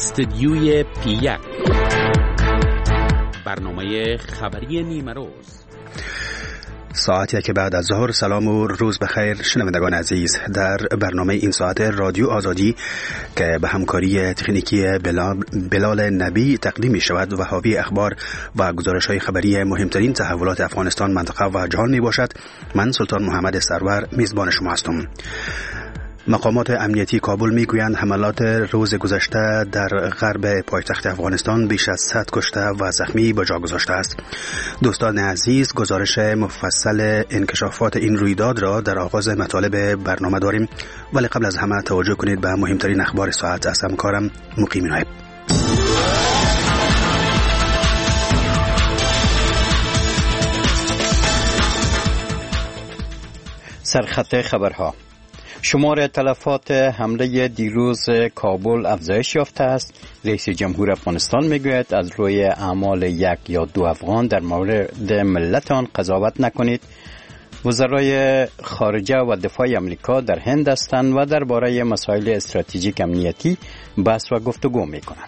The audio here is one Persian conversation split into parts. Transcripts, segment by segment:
استدیوی پی1 برنامه خبری نیمروز. ساعتی که بعد از ظهر. سلام و روز بخیر شنوندگان عزیز. در برنامه این ساعت رادیو آزادی که به همکاری تکنیکی بلال نبی تقدیم می شود و حاوی اخبار و گزارش های خبری مهمترین تحولات افغانستان، منطقه و جهان می باشد. من سلطان محمد سرور میزبان شما هستم. مقامات امنیتی کابل میگویند حملات روز گذشته در غرب پایتخت افغانستان بیش از 100 کشته و زخمی به جا گذاشته است. دوستان عزیز، گزارش مفصل انکشافات این رویداد را در آغاز مطالب برنامه داریم، ولی قبل از همه توجه کنید به مهمترین اخبار ساعت از همکارم مقیم نایب. سرخط خبرها: شمار تلفات حمله دیروز کابل افزایش یافته است. رئیس جمهور افغانستان میگوید از روی اعمال یک یا دو افغان در مورد ملت آن قضاوت نکنید. وزرای خارجه و دفاع امریکا در هند هستند و درباره مسائل استراتژیک امنیتی بحث و گفتگو میکنند.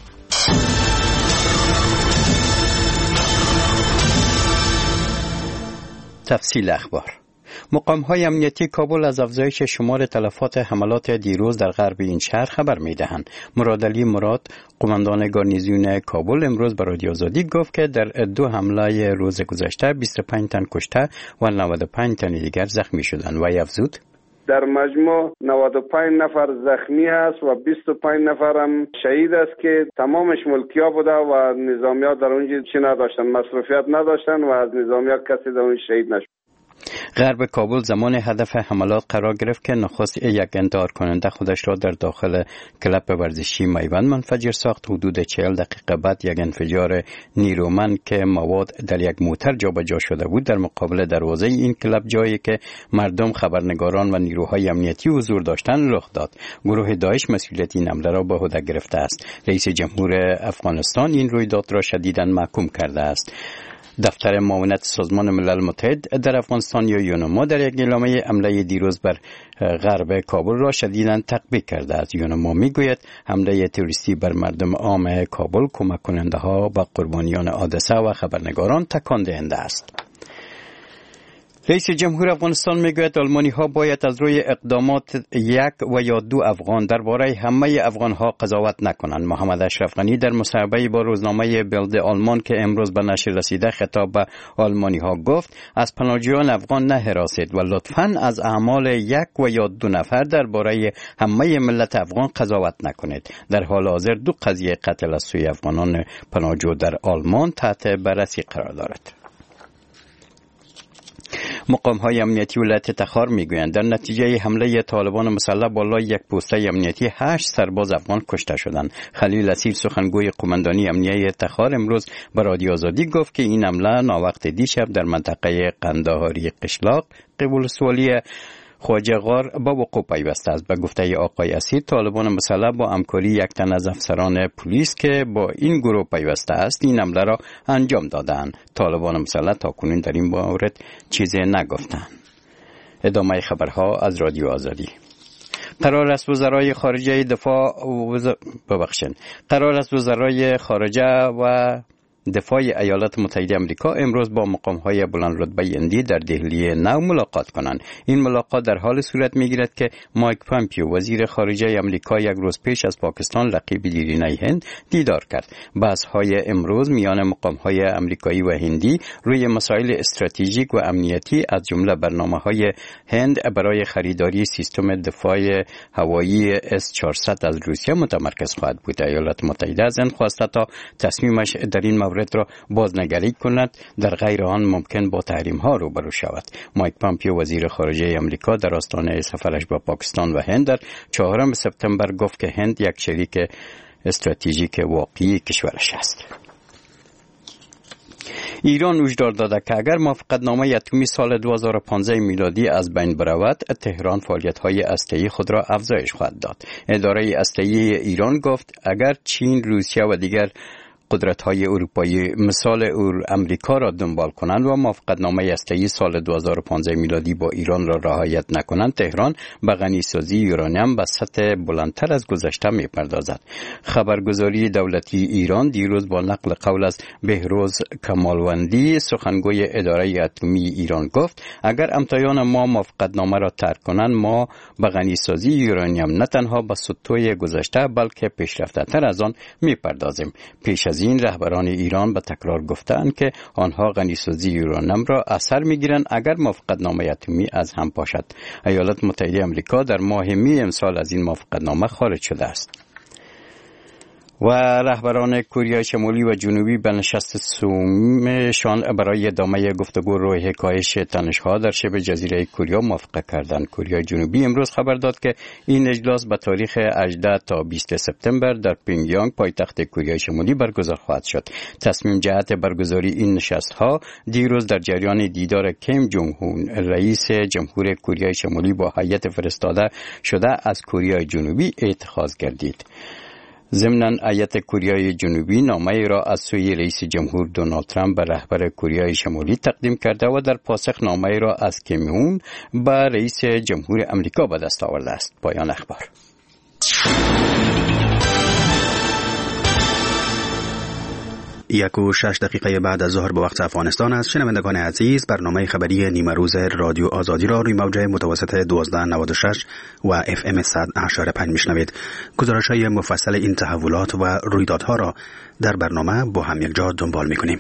تفصیل اخبار: مقام‌های امنیتی کابل از افزایش شمار تلفات حملات دیروز در غرب این شهر خبر می‌دهند. مرادعلی مراد، قماندان گارنیزیون کابل، امروز به رادیو آزادی گفت که در دو حمله روز گذشته 25 تن کشته و 95 تن دیگر زخمی شدند. و افزود در مجموع 95 نفر زخمی است و 25 نفر هم شهید است که تمامش ملکی‌ها بوده و نظامی‌ها در اونجا چی نداشتن، مصروفیت نداشتن و از نظامی‌ها کسی در اون شهید نشد. غرب کابل زمان هدف حملات قرار گرفت که نخست یک انتحار کننده خودش را در داخل کلب ورزشی میوند منفجر ساخت. حدود 40 دقیقه بعد یک انفجار نیرومند که مواد در یک موتر جابجا شده بود در مقابل دروازه این کلب، جایی که مردم، خبرنگاران و نیروهای امنیتی حضور داشتند، رخ داد. گروه داعش مسئولیت این حمله را به عهده گرفته است. رئیس جمهور افغانستان این رویداد را شدیداً محکوم کرده است. دفتر معاونت سازمان ملل متحد در افغانستان یا یونما در یک اعلامیه حمله دیروز بر غرب کابل را شدیداً تقبیح کرده است. یونما میگوید حمله تروریستی بر مردم عام کابل، کمک کننده ها و قربانیان حادثه و خبرنگاران تکان دهنده است. رئیس جمهور افغانستان میگوید آلمانی ها باید از روی اقدامات یک و یا دو افغان درباره همه افغان ها قضاوت نکنند. محمد اشرف غنی در مصاحبه با روزنامه بیلد آلمان که امروز به نشر رسیده خطاب به آلمانی ها گفت از پناهجویان افغان نهراسید و لطفاً از اعمال یک و یا دو نفر درباره همه ملت افغان قضاوت نکنید. در حال حاضر دو قضیه قتل از سوی افغانان پناهجو در آلمان تحت بررسی قرار دارد. مقام‌های امنیتی ولایت تخار میگویند در نتیجه حمله طالبان مسلح بالای یک پوسته امنیتی 8 سرباز افغان کشته شدند. خلیل اسیر، سخنگوی قماندانی امنیتی تخار، امروز به رادیو آزادی گفت که این حمله ناوقت دیشب در منطقه قندهاری قشلاق قبولسوالی خواجه غار با وقوع پیوسته است. به گفته آقای اسیر، طالبان مسلح با همکاری یک تن از افسران پلیس که با این گروه پیوسته است این حمله را انجام دادند. طالبان مسلح تاکنون در این مورد چیزی نگفتند. ادامه خبرها از رادیو آزادی. قرار است وزرای خارجه و دفاع ایالات متحده آمریکا امروز با مقام‌های بلند رتبه هندی در دهلی نو ملاقات کنند. این ملاقات در حال صورت می‌گیرد که مایک پامپیو، وزیر خارجه آمریکا، یک روز پیش از پاکستان رقیب دیرینه هند دیدار کرد. بحث‌های امروز میان مقام‌های آمریکایی و هندی روی مسائل استراتژیک و امنیتی از جمله برنامه‌های هند برای خریداری سیستم دفاع هوایی S-400 از روسیه متمرکز خواهد بود. ایالات متحده از هند خواسته تا تصمیمش در این مورد را بازنگری کند، در غیر آن ممکن با تحریم ها روبرو شود. مایک پامپیو، وزیر خارجه آمریکا، در آستانه سفرش به پاکستان و هند در 4 سپتامبر گفت که هند یک شریک استراتژیک واقعی کشورش است. ایران هشدار داده که اگر موافقتنامه اتمی سال 2015 میلادی از بین برود، تهران فعالیت‌های هسته‌ای خود را افزایش خواهد داد. اداره هسته‌ای ایران گفت اگر چین، روسیه و دیگر قدرت‌های اروپایی مثال امریکا را دنبال کنند و موافقتنامه هسته‌ای سال 2015 میلادی با ایران را رعایت نکنند، تهران به غنیسازی یورانیم به سطح بلندتر از گذشته می‌پردازد. خبرگزاری دولتی ایران دیروز با نقل قول از بهروز کمالوندی سخنگوی اداره اتمی ایران گفت اگر امتحان ما موافقتنامه را ترک کنند ما به غنیسازی یورانیم نه تنها به سطوح گذشته بلکه پیشرفته‌تر از آن می‌پردازیم. پیش از این رهبران ایران به تکرار گفتند که آنها غنیسازی یورانیم را اثر می‌گیرند اگر موافقتنامه اتمی از هم پاشد. ایالات متحده آمریکا در ماه می امسال از این موافقتنامه خارج شده است. و رهبران کره شمالی و جنوبی به نشست سومشان برای ادامه گفتگو روی کاهش تنش‌ها در شبه جزیره کره موافقت کردند. کره جنوبی امروز خبر داد که این اجلاس به تاریخ 18 تا 20 سپتامبر در پینگیانگ پایتخت کره شمالی برگزار خواهد شد. تصمیم جهت برگزاری این نشست‌ها دیروز در جریان دیدار کیم جونگ هون رئیس جمهور کره شمالی با هیئت فرستاده شده از کره جنوبی اتخاذ گردید. ضمناً هیئت کره جنوبی نامه‌ای را از سوی رئیس جمهور دونالد ترامپ به رهبر کره شمالی تقدیم کرده و در پاسخ نامه‌ای را از کیم هون به رئیس جمهور آمریکا به دست آورده است. پایان اخبار. 1:06 بعد از ظهر به وقت افغانستان است. شنوندگان عزیز، برنامه خبری نیمه روز رادیو آزادی را روی موج متوسط 1296 و FM 100.5 میشنوید. گزارش‌های مفصل این تحولات و رویدادها را در برنامه با هم یکجا دنبال می‌کنیم.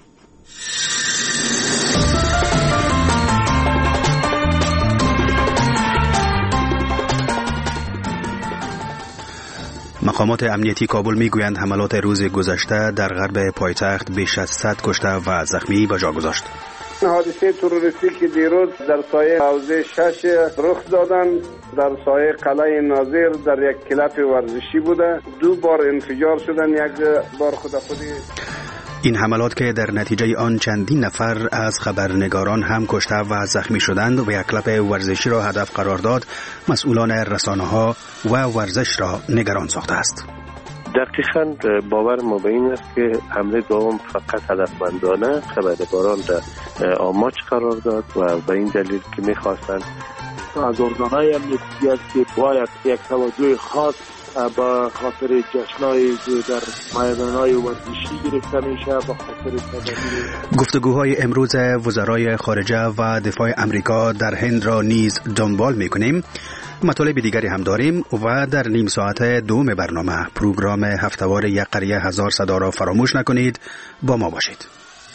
مقامات امنیتی کابل میگویند حملات روز گذشته در غرب پایتخت بیش از 100 کشته و زخمی به جا گذاشت. حادثه تروریستی که دیروز در سایه حوزه 6 رخ دادند در سایه قلعه ناظر در یک کلاب ورزشی بوده. 2 بار انفجار شدن، یک بار خودی. این حملات که در نتیجه آن چندین نفر از خبرنگاران هم کشته و زخمی شدند و یک کلاب ورزشی را هدف قرار داد، مسئولان رسانه‌ها و ورزش را نگران ساخته است. دقیقاً باور ما به این است که حمله دوم فقط هدفمندانه خبرنگاران را آماج قرار داد و به این دلیل که می‌خواستند از ارگان‌های امنیتی است که باید یک توجه خاص با خاطر جشن‌های در میدان‌های ورزشی گرفته میشه. با خاطر گفتگوهای امروز وزرای خارجه و دفاع امریکا در هند را نیز دنبال می‌کنیم. مطالب دیگری هم داریم و در نیم ساعت دوم برنامه پروگرام هفته‌وار یک قریه هزار صدا را فراموش نکنید. با ما باشید.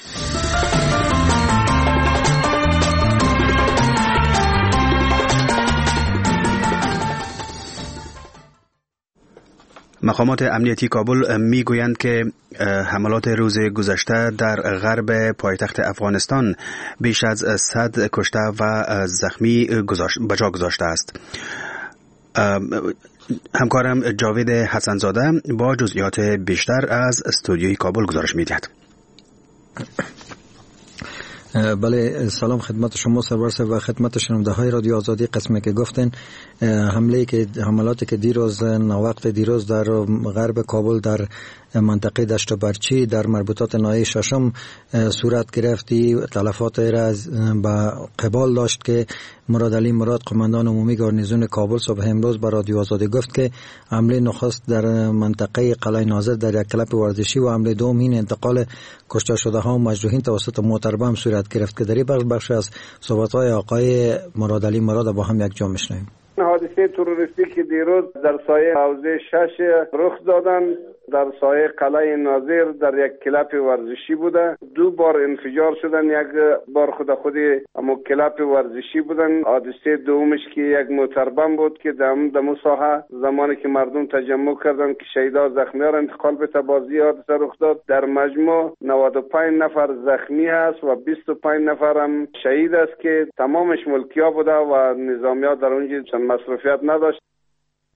مقامات امنیتی کابل میگویند که حملات روز گذشته در غرب پایتخت افغانستان بیش از 100 کشته و زخمی به جا گذاشته است. همکارم جاوید حسنزاده با جزئیات بیشتر از استودیوی کابل گزارش می‌دهد. بله، سلام خدمت شما سرور صاحب و خدمت شنونده‌های رادیو آزادی. قسمی که گفتن حملاتی که دیروز وقت دیروز در غرب کابل در منطقه دشت و برچی در مربوطات ناحیه ششم صورت گرفتی، تلفات را به قبال داشت که مراد علی مراد قماندان عمومی گارنیزون کابل صبح امروز به رادیو آزادی گفت که حمله نخست در منطقه قلعه ناظر در یک کلاب ورزشی و حمله دوم این انتقال کشته شده ها و مجروحین توسط موتربم صورت گرفت که در این بخش از صحبت‌های آقای مراد علی مراد با هم یک جا میشنویم. حادثه تروریستی که دیروز در سایه حوزه 6 رخ دادند در سایه قلعه ناظر در یک کلاب ورزشی بوده. 2 بار انفجار شدن، یک بار خودی اما کلاب ورزشی بودن. حادثه دومش که یک موتربم بود که در ساحه زمانی که مردم تجمع کردند که شهیدا زخمی‌ها را انتقال به تبازی حادثه رخ داد. در مجموع 95 نفر زخمی است و 25 نفر هم شهید است که تمامش ملکی‌ها بوده و نظامی‌ها در اونجا چند مصروفیت نداشت.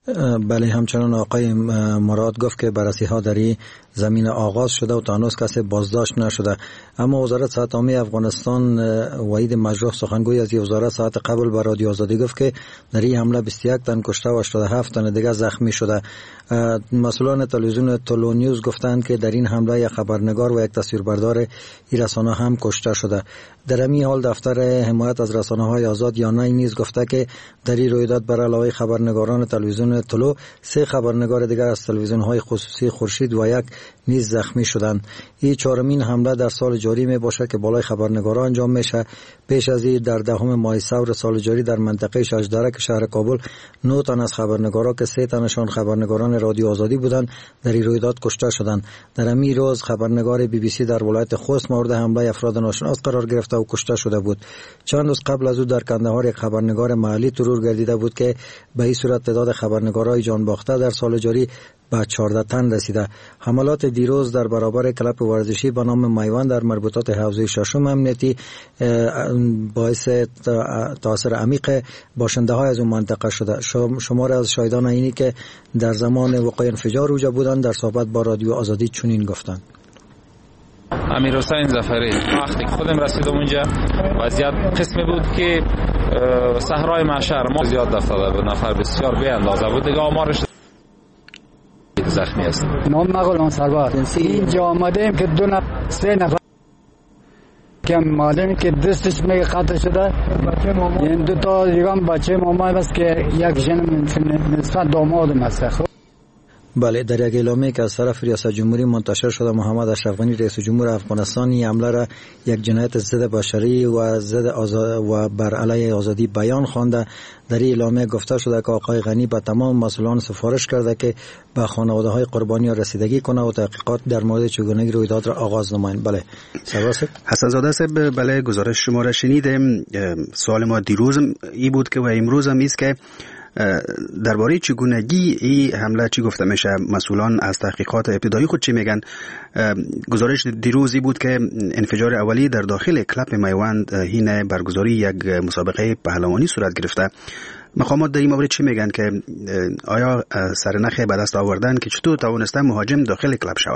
بله، همچنان آقای مراد گفت که بررسی ها در این زمین آغاز شده و تا هنوز کسی بازداشت نشده. اما وزارت صحت عامه افغانستان وحید مجروح سخنگوی از وزارت ساعت قبل به رادیو آزادی گفت که در این حمله 21 تن کشته و 87 تن دیگر زخمی شده. مسئولان تلویزیون تولو نیوز گفتند که در این حمله یک خبرنگار و یک تصویربردار این رسانه هم کشته شده. در همین حال دفتر حمایت از رسانه‌های آزاد یانای نیز گفته که در این رویداد بر علاوه خبرنگاران تلویزیون تولو 3 خبرنگار دیگر از تلویزیون‌های خصوصی خورشید و یک نیز زخمی شدند. این چهارمین حمله در سال جاری می باشد که بالای خبرنگاران انجام میشه. پیش از این در 10 ماه ثور سال جاری در منطقه شجدرک شهر کابل 9 تن از خبرنگاران که 3 تنشان خبرنگاران رادیو آزادی بودند در این رویداد کشته شدند. در همین روز خبرنگار بی بی سی در ولایت خوست مورد حمله افراد ناشناس قرار گرفته و کشته شده بود. چند روز قبل از او در کندهار یک خبرنگار محلی ترور گردیده بود که به این صورت تعداد خبرنگارای جان باخته در سال جاری به 14 تن رسیده. حملات دیروز در برابر کلب ورزشی به نام میوان در مربوطات حوزه ششم امنیتی باعث تاثیر عمیق باشنده های از اون منطقه شده. شمار از شاهدان اینی که در زمان وقوع انفجار اوجا بودند در صحبت با رادیو آزادی چنین گفتند: امیرحسین ظفری، وقتی خودم رسیدم اونجا وضعیت قسمی بود که صحرای محشر ما زیاد افتاده بود، نفر بسیار بی اندازه بود، دیگه آمارش زخمی است. نام مغلان سرباز اینجا آمدیم که 2-3 نفر که مادمی که دستش میگه قطع شده، این 2 تا دیگه بچه ماما بس که یک جن نصف دامادم است. بله، در یک اعلامیه که از طرف ریاست جمهوری منتشر شده محمد اشرف غنی رئیس جمهور افغانستان این حمله را یک جنایت ضد بشری و و بر علیه آزادی بیان خوانده. در این اعلامیه گفته شده که آقای غنی به تمام مسئولان سفارش کرده که به خانواده‌های قربانیان رسیدگی کنه و تحقیقات در مورد چگونگی رویداد را آغاز نمایند. بله سرباز حسن زاده صاحب، بله گزارش شما را شنیدیم. سوال ما دیروز این بود که و امروز هم است که درباره چگونگی این حمله چی گفته میشه؟ مسئولان از تحقیقات ابتدایی خود چی میگن؟ گزارش دیروزی بود که انفجار اولی در داخل کلب میوند هین برگزاری یک مسابقه پهلوانی صورت گرفته. مقامات در این مورد چی میگن که آیا سرنخ به دست آوردن که چطور توانسته مهاجم داخل کلب شوه؟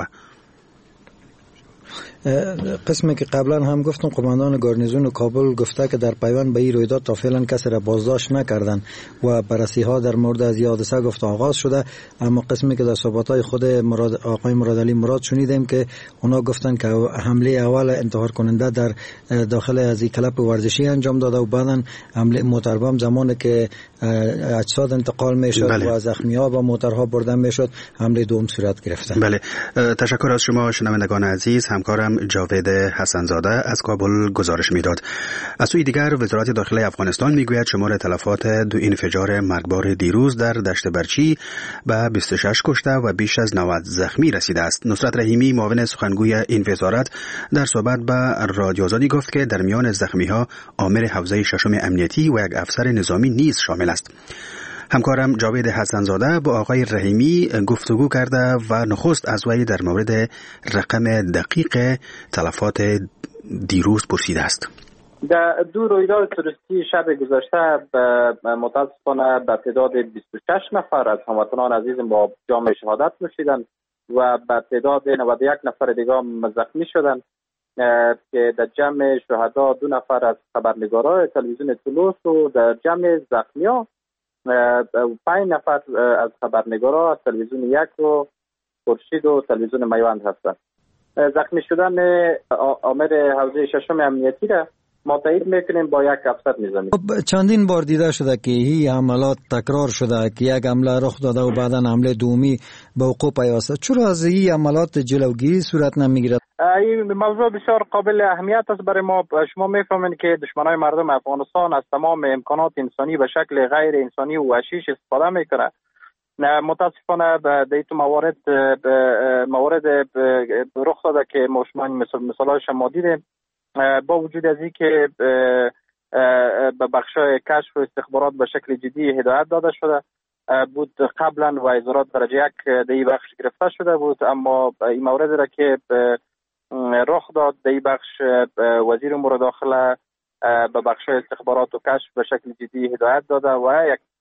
قسمی که قبلا هم گفتم قماندان گارنیزون کابل گفته که در پیوند به این رویداد تا فعلا کسی را بازداشت نکردند و بررسی ها در مورد از حادثه گفت آغاز شده. اما قسمی که در صحبت‌های خود آقای مرادعلی مراد شنیدیم که اونا گفتن که حمله اول انتحار کننده در داخل از این کلب ورزشی انجام داده و بعداً حمله موتربم زمانی که اجساد انتقال میشد و زخمی‌ها با موترها بردن میشد حمله دوم صورت گرفته. بله، تشکر از شما شنوندگان عزیز. همکارم جاوید حسن زاده از کابل گزارش میداد. از سوی دیگر وزارت داخلی افغانستان میگوید شمار تلفات 2 انفجار مرگبار دیروز در دشت برچی به 26 کشته و بیش از 90 زخمی رسیده است. نصرت رحیمی معاون سخنگوی این وزارت در صحبت با رادیو آزادی گفت که در میان زخمی ها آمر حوزه ششم امنیتی و یک افسر نظامی نیز شامل است. همکارم جاوید حسن زاده با آقای رحیمی گفتگو کرده و نخست از وی در مورد رقم دقیق تلفات دیروز پرسیده است. در 2 رویداد تروریستی شب گذشته متاسفانه به تعداد 26 نفر از هموطنان عزیز با جام شهادت نوشیدند و به تعداد 91 نفر دیگه زخمی شدند که در جمع شهدا 2 نفر از خبرنگاران تلویزیون تولوس و در جمع زخمی‌ها 5 نفر از خبرنگاران از تلویزیون 1 و خورشید و تلویزیون میوند هستند. زخمی شدن آمر حوزه ششم امنیتی را ما تایید میکنیم با یک افسر نظامی. چندین بار دیده شده که این حملات تکرار شده که یک حمله رخ داده و بعدا حمله دومی به وقوع پیوسته. چرا از این حملات جلوگیری صورت نمیگیرد؟ این موضوع بسیار قابل اهمیت است برای ما. شما میفهمید که دشمنای مردم افغانستان از تمام امکانات انسانی به شکل غیر انسانی و وحشی استفاده میکنه. متاسفانه در این موارد رخ داده که ما شما مثالش ما دیدیم. با وجود از این که به بخشای کشف و استخبارات به شکل جدی هدایت داده شده بود قبلا و وزارت درجه 1 در این بخش گرفته شده بود، اما این مورد را که رخ داد در این بخش وزیر امور داخله به بخشای استخبارات و کشف به شکل جدی هدایت داده و یک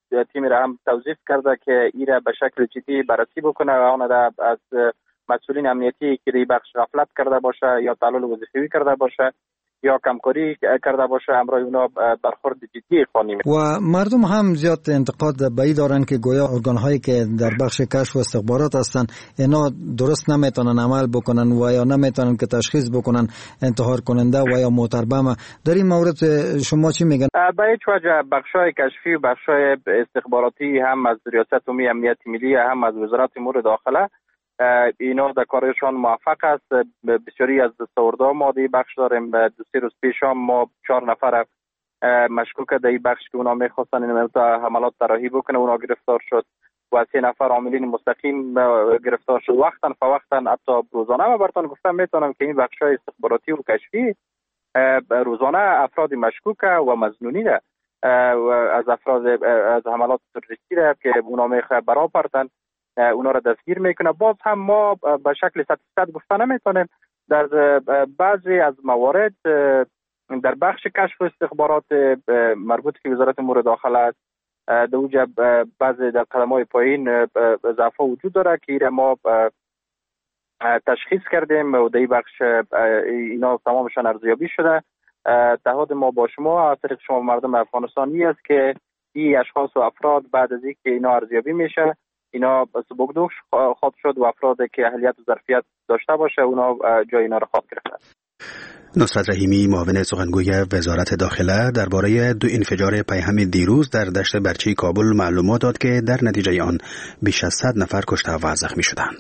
تیم را هم توظیف کرده که این را به شکل جدی بررسی بکنه و آن را از مسئولین امنیتی که در بخش غفلت کرده باشه یا تعلل وظیفه‌ای کرده باشه یا کمکاری کرده باشه همراه اونا برخورد جدی اقدامی میکنه. و مردم هم زیاد انتقاد به این دارن که گویا ارگان‌هایی که در بخش کشف و استخبارات هستن اینا درست نمیتونن عمل بکنن و یا نمیتونن که تشخیص بکنن انتحار کننده و یا موتربم. در این مورد شما چی میگن؟ به هیچ وجه بخشای کشفی و بخشای استخباراتی هم از ریاست عمومی امنیت ملی هم از وزارت امور داخله اینا در کارشان موفق است. بسیاری از دستاوردها ما در بخش داریم. 2-3 روز پیش ما 4 نفر مشکوک در این بخش که اونا میخواستن این حملات طراحی بکنه اونا گرفتار شد و 3 نفر عاملین مستقیم گرفتار شد. وقتا فوقتا حتی روزانه ما براتون گفتم میتونم که این بخشای استخباراتی و کشفی روزانه افراد مشکوک و مظنونین از افراد از حملات تروریستی که اونا میخواه برا پرتن اونا را دستگیر میکنه. باز هم ما به شکل 100% گفته نمیتونیم. در بعضی از موارد در بخش کشف و استخبارات مربوط که وزارت امور داخله است در اوجه بعضی در قدم‌های پایین ضعف وجود داره که ایره ما تشخیص کردیم و در این بخش اینا تمامشان ارزیابی شده. تعهد ما با شما از طریق شما مردم افغانستانی است که این اشخاص و افراد بعد از اینکه اینا ارزیابی میشه اینا سبکدوش خواهد شد و افرادی که اهلیت و ظرفیت داشته باشه اونا جای اینا را خواهد گرفت. نصرت رحیمی معاون سخنگوی وزارت داخله درباره 2 انفجار پیهم دیروز در دشت برچی کابل معلومات داد که در نتیجه آن بیش از 100 نفر کشته و زخمی شدند.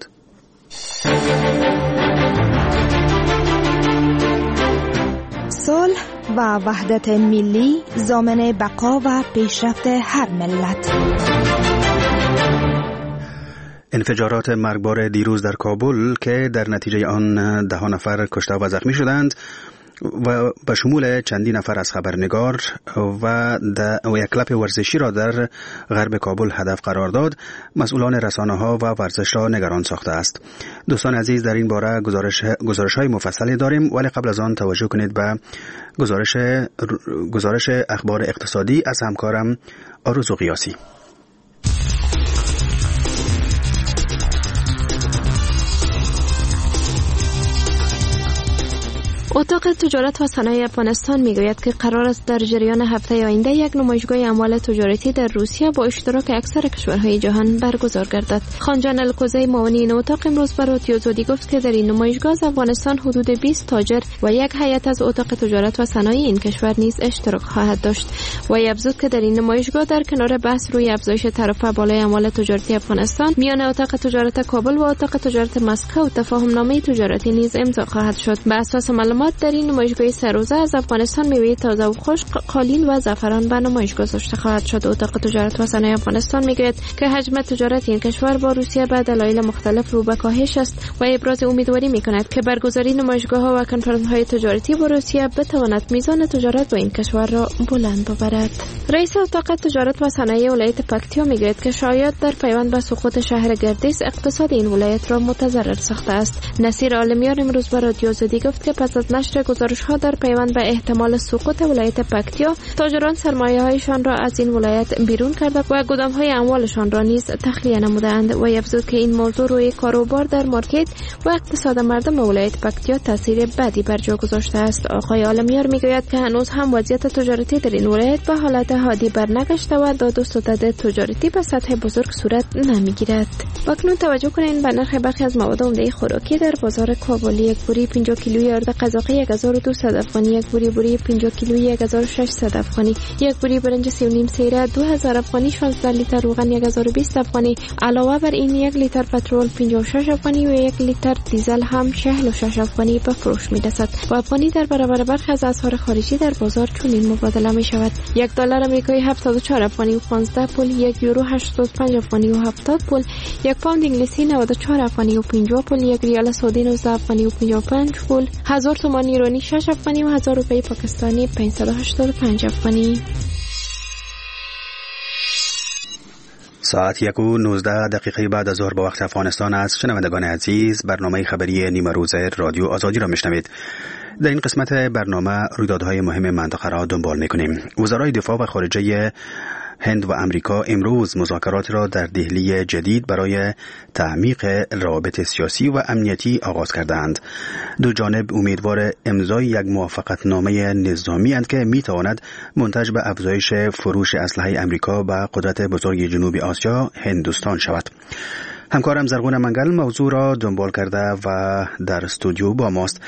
صلح و وحدت ملی ضامن بقا و پیشرفت هر ملت. انفجارات مرگبار دیروز در کابل که در نتیجه آن 10 نفر کشته و زخمی شدند و به شمول چندین نفر از خبرنگار و یک کلاب ورزشی را در غرب کابل هدف قرار داد، مسئولان رسانه‌ها و ورزش را نگران ساخته است. دوستان عزیز، در این باره گزارش‌های مفصلی داریم، ولی قبل از آن توجه کنید به گزارش اخبار اقتصادی از همکارم آرزو قیاسی. اتاق تجارت و صنایع افغانستان میگوید که قرار است در جریان هفته آینده یک نمایشگاه اموال تجارتی در روسیه با اشتراک اکثر کشورهای جهان برگزار گردد. خانجان الکوزی معاون این اتاق امروز به رادیو آزادی گفت که در این نمایشگاه از افغانستان حدود 20 تاجر و یک هیئت از اتاق تجارت و صنایع این کشور نیز اشتراک خواهد داشت. و افزود که در این نمایشگاه در کنار بحث روی افزایش ترفع بالای اموال تجارتی افغانستان میان اتاق تجارت کابل و اتاق تجارت مسکو تفاهم نامه تجارتی نیز امضا خواهد شد. به اساس معلومات در این نمایشگاه سه از افغانستان میوه تازه و خشک، قالین و زعفران به نمایش گذاشته خواهد شد. اتاق تجارت و صنایع افغانستان میگوید که حجم تجارت این کشور با روسیه به دلایل مختلف رو به کاهش است و ابراز امیدواری میکند که برگزاری نمایشگاه‌ها و کنفرانس‌های تجارتی با روسیه بتواند میزان تجارت با این کشور را بلند ببرد. رئیس اتاق تجارت و صنایع ولایت پکتیا میگوید که شایعات در پیوند به سقوط شهر گردیز اقتصاد این ولایت را متضرر ساخته است. نصیر عالمیان امروز به رادیو آزادی گفت که پس از نشر گزارش‌ها در پیوند به احتمال سقوط ولایت پکتیا، تاجران سرمایه‌هایشان را از این ولایت بیرون کرده و گودام‌های اموالشان را نیز تخلیه نمودند و افزود که این موضوع روی کاروبار در مارکت و اقتصاد مردم ولایت پکتیا تاثیر بدی بر جا گذاشته است. آقای عالمیار میگوید که هنوز هم وضعیت تجارتی در این ولایت به حالت عادی برنگشته و داد و ستد تجارتی به سطح بزرگ صورت نمیگیرد. واکنون توجه کنید به نرخ برخی از مواد عمده خوراکی در بازار کابل. یک بوری 50 کیلویی ارد قزاقی 1200 افغانی، یک بوری 50 کیلویی 1600 افغانی، یک بوری برنج 3.5 سیره 2000 افغانی، 16 لیتر روغن 1020 افغانی. علاوه بر این 1 لیتر پترول 56 افغانی و 1 لیتر دیزل هم 46 افغانی به فروش می‌رسد. با افغانی در برابر برخی از اسعار خارجی در بازار چنین مبادله می‌شود: یک دلار آمریکایی 74 افغانی و 15 پول، یک یورو 85 افغانی و 70 پول، یک پوند انگلیسی 94 افغانی و 50 پول، یک ریال سعودی 19 افغانی و 55 پول، 1000 تومان ایرانی 6 افغانی و 1000 روپیه پاکستانی 585 افغانی. ساعت 1:19 بعد از ظهر به وقت افغانستان است. شنوندگان عزیز، برنامه خبری نیمه روز رادیو آزادی را میشنوید. در این قسمت برنامه رویدادهای مهم منطقه را دنبال میکنیم. وزرای دفاع و خارجه هند و امریکا امروز مذاکرات را در دهلی جدید برای تعمیق روابط سیاسی و امنیتی آغاز کردند. دو جانب امیدوار امضای یک موافقتنامه نظامی اند که میتواند منتج به افزایش فروش اسلحه امریکا به قدرت بزرگ جنوب آسیا هندوستان شود. همکارم زرغون منگل موضوع را دنبال کرده و در استودیو با ماست.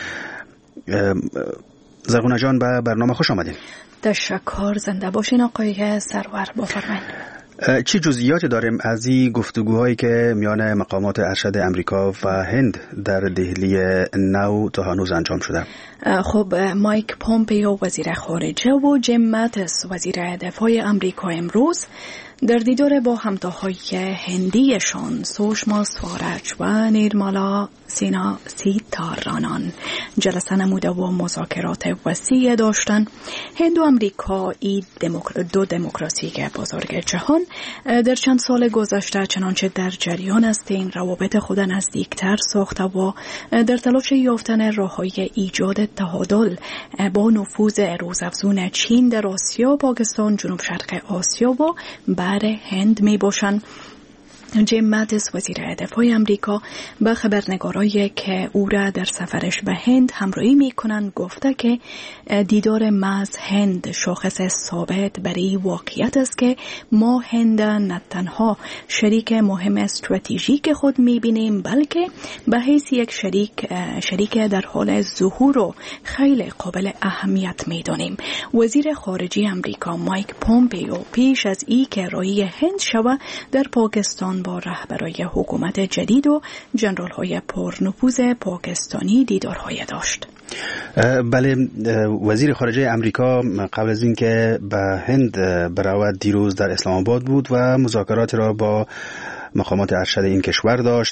زرغون جان، به برنامه خوش آمدین. تشکر، زنده باشین آقای سرور. بفرمایید. چی جزئیاتی داریم از این گفتگوهایی که میان مقامات ارشد امریکا و هند در دهلی نو تا هنوز انجام شده؟ خب، مایک پومپیو وزیر خارجه و جیم ماتیس وزیر دفاع امریکا امروز در دیدار با همتاهای هندیشان سوشما سوارج و نیرمالا سیتارانان جلسه نموده و مذاکرات وسیع داشتند. هند و امریکا دو دموکراسی بزرگ جهان در چند سال گذشته چنانچه در جریان است این روابط خود نزدیکتر ساخته و در تلاش یافتن راه‌های ایجاد تعادل با نفوذ روزافزون چین در آسیا، پاکستان، جنوب شرق آسیا و بر هند می باشند. جیم ماتیس وزیر دفاع امریکا به خبرنگارایی که او را در سفرش به هند همراهی می‌کنند گفته که دیدار محض هند شاخص ثابت برای واقعیت است که ما هند نه تنها شریک مهم استراتژیک خود می‌بینیم بلکه به حیث یک شریک در حال ظهور و خیلی قابل اهمیت می‌دانیم. وزیر خارجه امریکا مایک پومپیو پیش از اینکه راهی هند شود در پاکستان با رهبرای حکومت جدید و جنرال‌های پرنفوذ پاکستانی دیدارهای داشت. بله، وزیر خارجه امریکا قبل از اینکه به هند برود دیروز در اسلام آباد بود و مذاکرات را با مقامات ارشد این کشور داشت.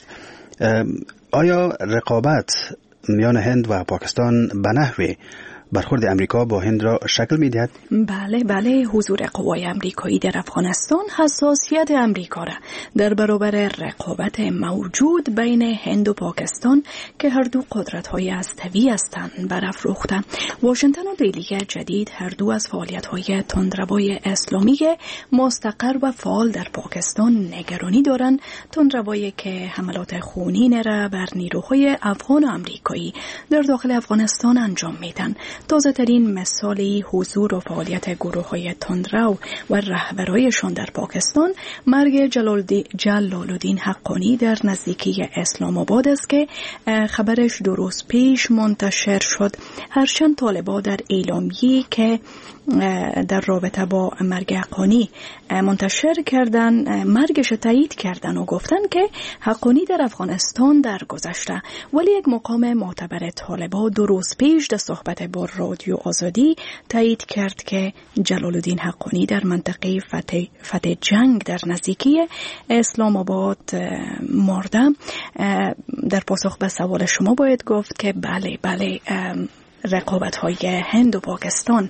آیا رقابت میان هند و پاکستان به نحوی برخورد امریکا با هند را شکل می‌دهد؟ بله، حضور قوای امریکایی در افغانستان حساسیت امریکا را در برابر رقابت موجود بین هند و پاکستان که هر دو قدرت‌های هسته‌ای هستند برافروخته. واشنگتن و دهلی جدید هر دو از فعالیت‌های تندروای اسلامی مستقر و فعال در پاکستان نگرانی دارند، تندروایی که حملات خونین را بر نیروهای افغان و امریکایی در داخل افغانستان انجام میدن. تازه ترین مثالی حضور و فعالیت گروه‌های تندرو و رهبرایشان در پاکستان مرگ جلالالدین حقانی در نزدیکی اسلام آباد است که خبرش 2 روز پیش منتشر شد. هرچند طالبان در اعلامیه‌ای که در رابطه با مرگ حقانی منتشر کردن مرگش تایید کردن و گفتن که حقانی در افغانستان درگذشته، ولی یک مقام معتبر طالبان 2 روز پیش در صحبت با رادیو آزادی تایید کرد که جلالالدین حقانی در منطقه فتح جنگ در نزدیکی اسلام آباد مرده. در پاسخ به سوال شما باید گفت که بله رقابت‌های هند و پاکستان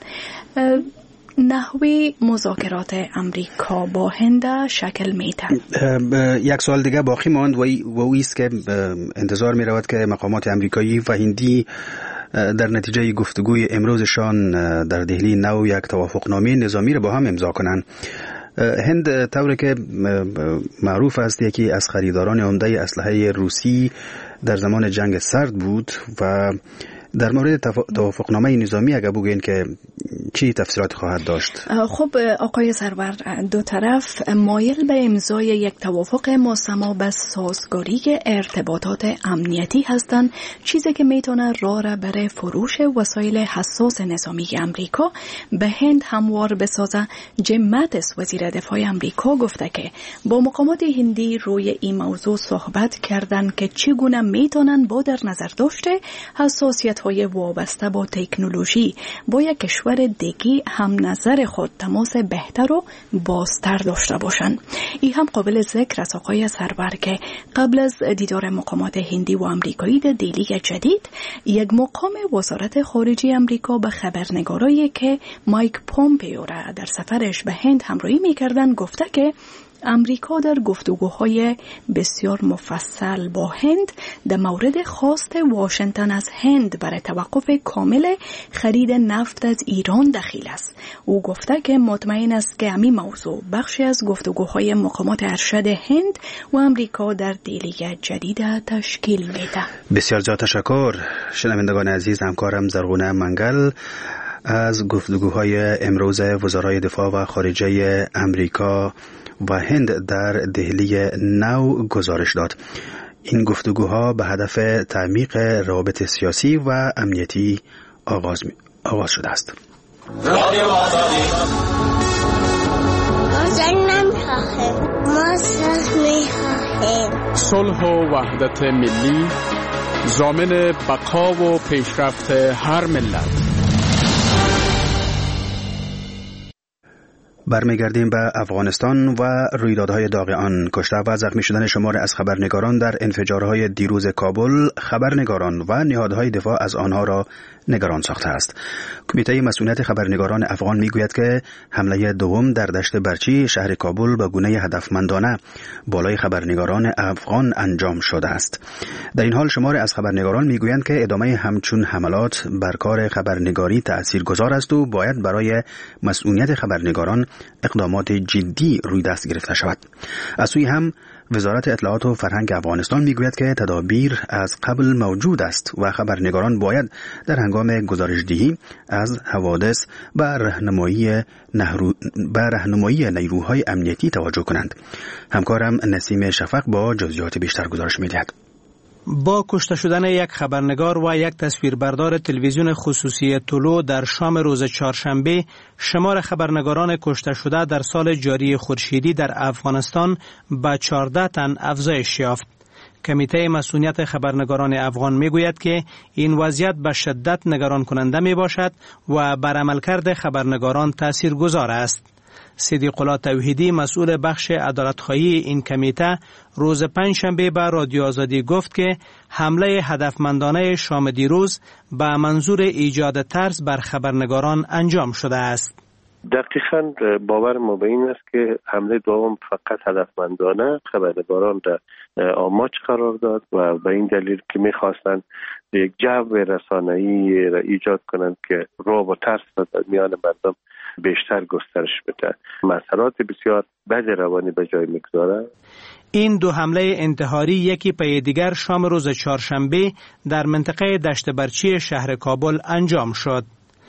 نحوی مذاکرات امریکا با هند شکل می‌دهد. یک سوال دیگه باقی ماند و اویست که انتظار می رود که مقامات امریکایی و هندی در نتیجه گفتگوی امروزشان در دهلی نو یک توافقنامه نظامی را با هم امضا کنند. هند طوری که معروف است یکی از خریداران عمده اسلحه روسی در زمان جنگ سرد بود و در مورد توافقنامه نظامی اگر بگوین که چی تفسیرات خواهد داشت؟ خب آقای سرور، دو طرف مایل به امضای یک توافق مسما به سازگاری ارتباطات امنیتی هستند، چیزی که میتونه راه را برای فروش وسایل حساس نظامی امریکا به هند هموار بسازه. جیم ماتیس وزیر دفاع امریکا گفته که با مقامات هندی روی این موضوع صحبت کردند که چگونه میتونن با در نظر داشته حساسیت‌های وابسته با تکنولوژی با یک کشور دیگه هم نظر خود تماس بهتر و بازتر داشته باشند. این هم قابل ذکر است آقای سرور که قبل از دیدار مقامات هندی و امریکایی در دهلی جدید یک مقام وزارت خارجه امریکا به خبرنگارایی که مایک پومپیو را در سفرش به هند همراهی می‌کردند گفته که امریکا در گفتگوهای بسیار مفصل با هند در مورد خواست واشنگتن از هند برای توقف کامل خرید نفت از ایران دخیل است. او گفته که مطمئن است که همین موضوع بخشی از گفتگوهای مقامات ارشد هند و امریکا در دیلی جدید تشکیل میده. بسیار زیاد تشکر شنوندگان عزیز. همکارم زرغونه منگل از گفتگوهای امروز وزرای دفاع و خارجه امریکا و هند در دهلی نو گزارش داد. این گفتگوها به هدف تعمیق روابط سیاسی و امنیتی آغاز شده است. رادیو آزادی ما صلح و وحدت ملی ضامن بقا و پیشرفت هر ملت. برمیگردیم به افغانستان و رویدادهای داغ آن. کشته و زخمی شدن شمار از خبرنگاران در انفجارهای دیروز کابل خبرنگاران و نهادهای دفاع از آنها را نگران ساخته است. کمیته مسئولیت خبرنگاران افغان میگوید که حمله دوم در دشت برچی شهر کابل به گونه هدفمندانه بالای خبرنگاران افغان انجام شده است. در این حال شمار از خبرنگاران میگویند که ادامه همچون حملات بر کار خبرنگاری تاثیرگذار است و باید برای مسئولیت خبرنگاران اقدامات جدی روی دست گرفته شود. از سوی هم وزارت اطلاعات و فرهنگ افغانستان میگوید که تدابیر از قبل موجود است و خبرنگاران باید در هنگام گزارشدهی از حوادث به راهنمایی نیروهای امنیتی توجه کنند. همکارم نسیم شفق با جزئیات بیشتر گزارش میدهد. با کشته شدن یک خبرنگار و یک تصویربردار تلویزیون خصوصی طلوع در شام روز چهارشنبه، شمار خبرنگاران کشته شده در سال جاری خورشیدی در افغانستان به 14 تن افزایش یافت. کمیته مسئولیت خبرنگاران افغان میگوید که این وضعیت به شدت نگران کننده می باشد و بر عملکرد خبرنگاران تاثیرگذار است. صدیق الله توحیدی مسئول بخش عدالتخواهی این کمیته روز پنجشنبه به رادیو آزادی گفت که حمله هدفمندانه شام دیروز به منظور ایجاد ترس بر خبرنگاران انجام شده است. دقیقاً باور ما به این است که حمله دوم فقط هدفمندانه خبرنگاران را آماج قرار داد و به این دلیل که می‌خواستند یک جو رسانه‌ای را ایجاد کنند که رعب و ترس در میان مردم بیشتر گسترش بده. مسئلات بسیار بد روانی به جای میگذاره. این دو حمله انتحاری یکی پی دیگر شام روز چهارشنبه در منطقه دشت برچی شهر کابل انجام شد.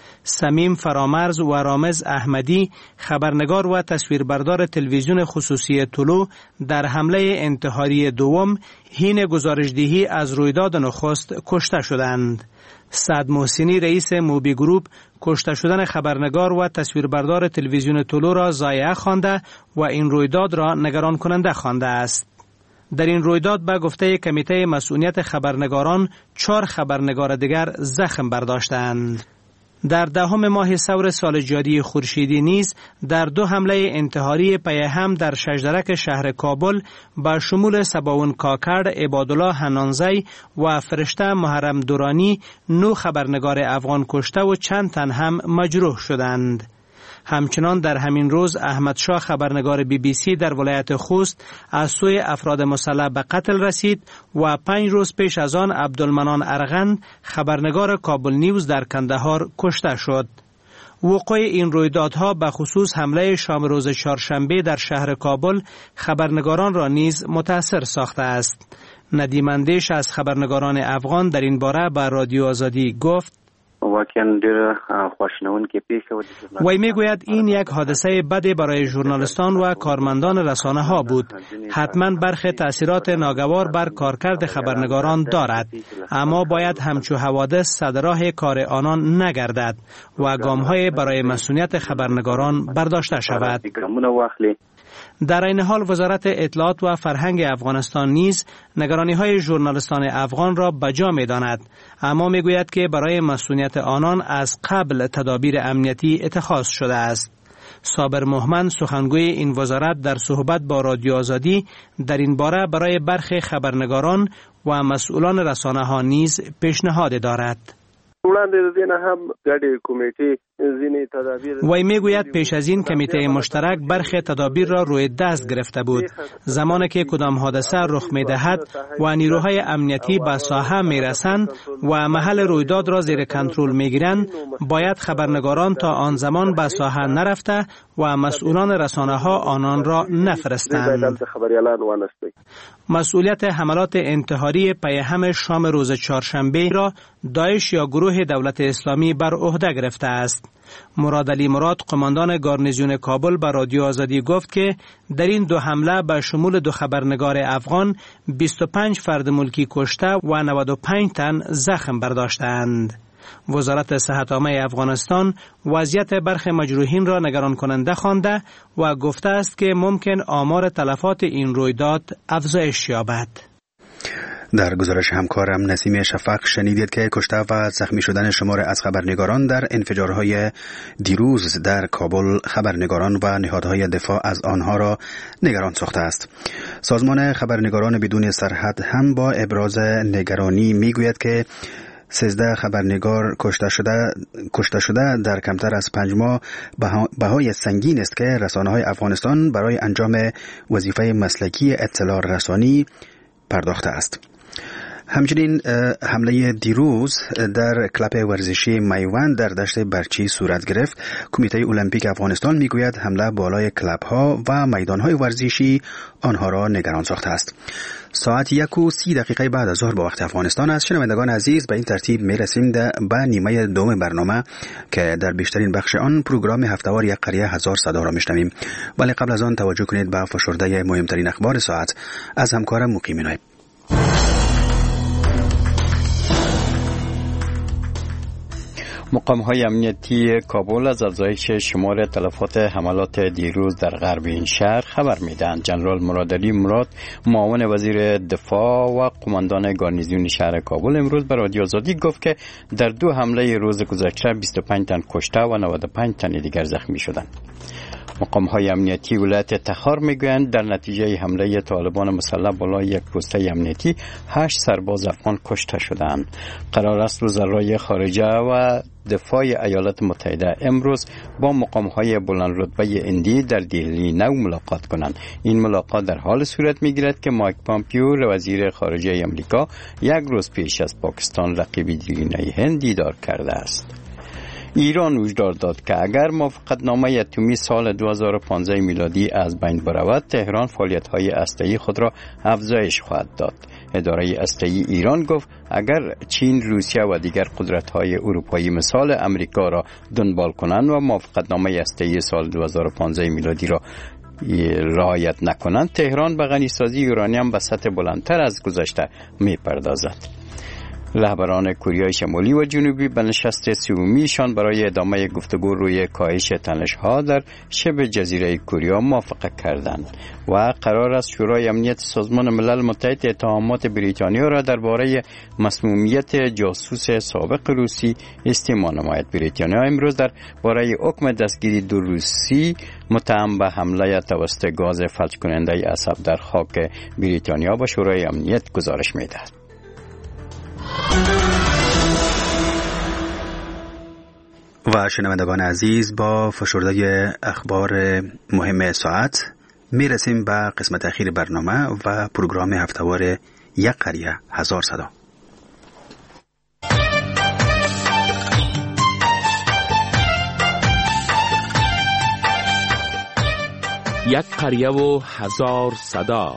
سمیم فرامرز و رامز احمدی خبرنگار و تصویربردار تلویزیون خصوصی طلوع در حمله انتحاری دوم حین گزارشدهی از رویداد نخست کشته شدند. سعد محسنی رئیس موبی گروپ کشته شدن خبرنگار و تصویربردار تلویزیون طلوع را ضایعه خوانده و این رویداد را نگران کننده خوانده است. در این رویداد به گفته کمیته مسئولیت خبرنگاران 4 خبرنگار دیگر زخم برداشتند. در 10 ماه ثور سال جاری خورشیدی نیز در 2 حمله انتحاری پی هم در شجرک شهر کابل با شمول سباون کاکر، عبادالله حنانزی و فرشته محرم دورانی 9 خبرنگار افغان کشته و چند تن هم مجروح شدند. همچنان در همین روز احمد شاه خبرنگار BBC در ولایت خوست از سوی افراد مسلح به قتل رسید و 5 روز پیش از آن عبدالمنان ارغند خبرنگار کابل نیوز در کندهار کشته شد. وقوع این رویدادها به خصوص حمله شام روز چهارشنبه در شهر کابل خبرنگاران را نیز متاثر ساخته است. ندیم اندیش از خبرنگاران افغان در این باره به رادیو آزادی گفت: وی میگوید این یک حادثه بدی برای ژورنالیستان و کارمندان رسانه ها بود. حتما برخی تأثیرات ناگوار بر کارکرد خبرنگاران دارد، اما باید همچو حوادث صدراه کار آنان نگردد و گام‌های برای مسئولیت خبرنگاران برداشته شود. در این حال وزارت اطلاعات و فرهنگ افغانستان نیز نگرانی‌های ژورنالیستان افغان را بجا می‌داند، اما می‌گوید که برای مسئولیت آنان از قبل تدابیر امنیتی اتخاذ شده است. صابر محمد سخنگوی این وزارت در صحبت با رادیو آزادی در این باره برای برخی خبرنگاران و مسئولان رسانه‌ها نیز پیشنهاد دارد. وړاندې دینه هم ګډې کمیټې ځینې تدابیر وی میگوید پیش از این کمیته مشترک برخی تدابیر را روی دست گرفته بود. زمانی که کدام حادثه رخ میدهد و نیروهای امنیتی به ساحه میرسند و محل رویداد را زیر کنترل میگیرند، باید خبرنگاران تا آن زمان به ساحه نرفته و مسئولان رسانه ها آنان را نفرستند. مسئولیت حملات انتحاری پیهم شام روز چهارشنبه را داعش یا گروه دولت اسلامی بر عهده گرفته است. مراد علی مراد قماندان گارنیزیون کابل به رادیو آزادی گفت که در این دو حمله به شمول 2 خبرنگار افغان 25 فرد ملکی کشته و 95 تن زخم برداشتند. وزارت صحت عامه افغانستان وضعیت برخی مجروحین را نگران کننده خوانده و گفته است که ممکن آمار تلفات این رویداد افزایش یابد. در گزارش همکارم نسیم شفق شنیدید که کشته و زخمی شدن شمار از خبرنگاران در انفجارهای دیروز در کابل خبرنگاران و نهادهای دفاع از آنها را نگران ساخته است. سازمان خبرنگاران بدون سرحد هم با ابراز نگرانی میگوید که 13 خبرنگار کشته شده در کمتر از 5 ماه بهای سنگین است که رسانه‌های افغانستان برای انجام وظیفه مسلکی اطلاع رسانی پرداخته است. همچنین حمله دیروز در کلب ورزشی میوند در دشت برچی صورت گرفت. کمیته المپیک افغانستان میگوید حمله بالای کلب ها و میدان های ورزشی آنها را نگران ساخته است. ساعت 1:30 بعد از ظهر با وقت افغانستان است. شنوندگان عزیز، به این ترتیب میرسیم به نیمه دوم برنامه که در بیشترین بخش آن پروگرام هفته‌وار یک قریه 1000 صدا را میشنویم. ولی قبل از آن توجه کنید به فشرده مهمترین اخبار ساعت از همکارم مقیم نایب. مقام‌های امنیتی کابل از افزایش شمار تلفات حملات دیروز در غرب این شهر خبر میدهند. جنرال مراد علی مراد، معاون وزیر دفاع و قماندان گارنیزیون شهر کابل، امروز به رادیو آزادی گفت که در 2 حمله روز گذشته 25 تن کشته و 95 تن دیگر زخمی شدند. مقام‌های امنیتی ولایت تخار میگویند در نتیجه حمله طالبان مسلح بالای یک پسته امنیتی 8 سرباز افغان کشته شدند. قرار است وزرای خارجه و دفاع ایالات متحده امروز با مقام‌های بلند رتبه هندی در دهلی نو ملاقات کنند. این ملاقات در حال صورت می‌گیرد که مایک پامپیو وزیر خارجه آمریکا 1 روز پیش از پاکستان رقیب دیرینه هند دیدار کرده است. ایران هشدار داد که اگر موافقتنامه اتمی سال 2015 میلادی از بین برود، تهران فعالیت‌های هسته‌ای خود را افزایش خواهد داد. اداره هسته‌ای ایران گفت اگر چین، روسیه و دیگر قدرت‌های اروپایی مثال امریکا را دنبال کنند و موافقتنامه هسته‌ای سال 2015 میلادی را رعایت نکنند، تهران به غنیسازی یورانیم به سطح بلندتر از گذشته می‌پردازد. رهبران کره شمالی و جنوبی به نشست سومیشان برای ادامه گفتگو روی کاهش تنش‌ها در شبه جزیره کره موافقت کردند و قرار است شورای امنیت سازمان ملل متحد اتهامات بریتانیا را درباره مسمومیت جاسوس سابق روسی استماع نماید. بریتانیا امروز درباره حکم دستگیری 2 روسی متهم به حمله توسط گاز فلج کننده عصب در خاک بریتانیا به شورای امنیت گزارش می‌دهد. و شنوندگان عزیز، با فشرده اخبار مهم ساعت میرسیم به قسمت اخیر برنامه و پروگرام هفته‌وار یک قریه 1000 صدا. یک قریه و 1000 صدا.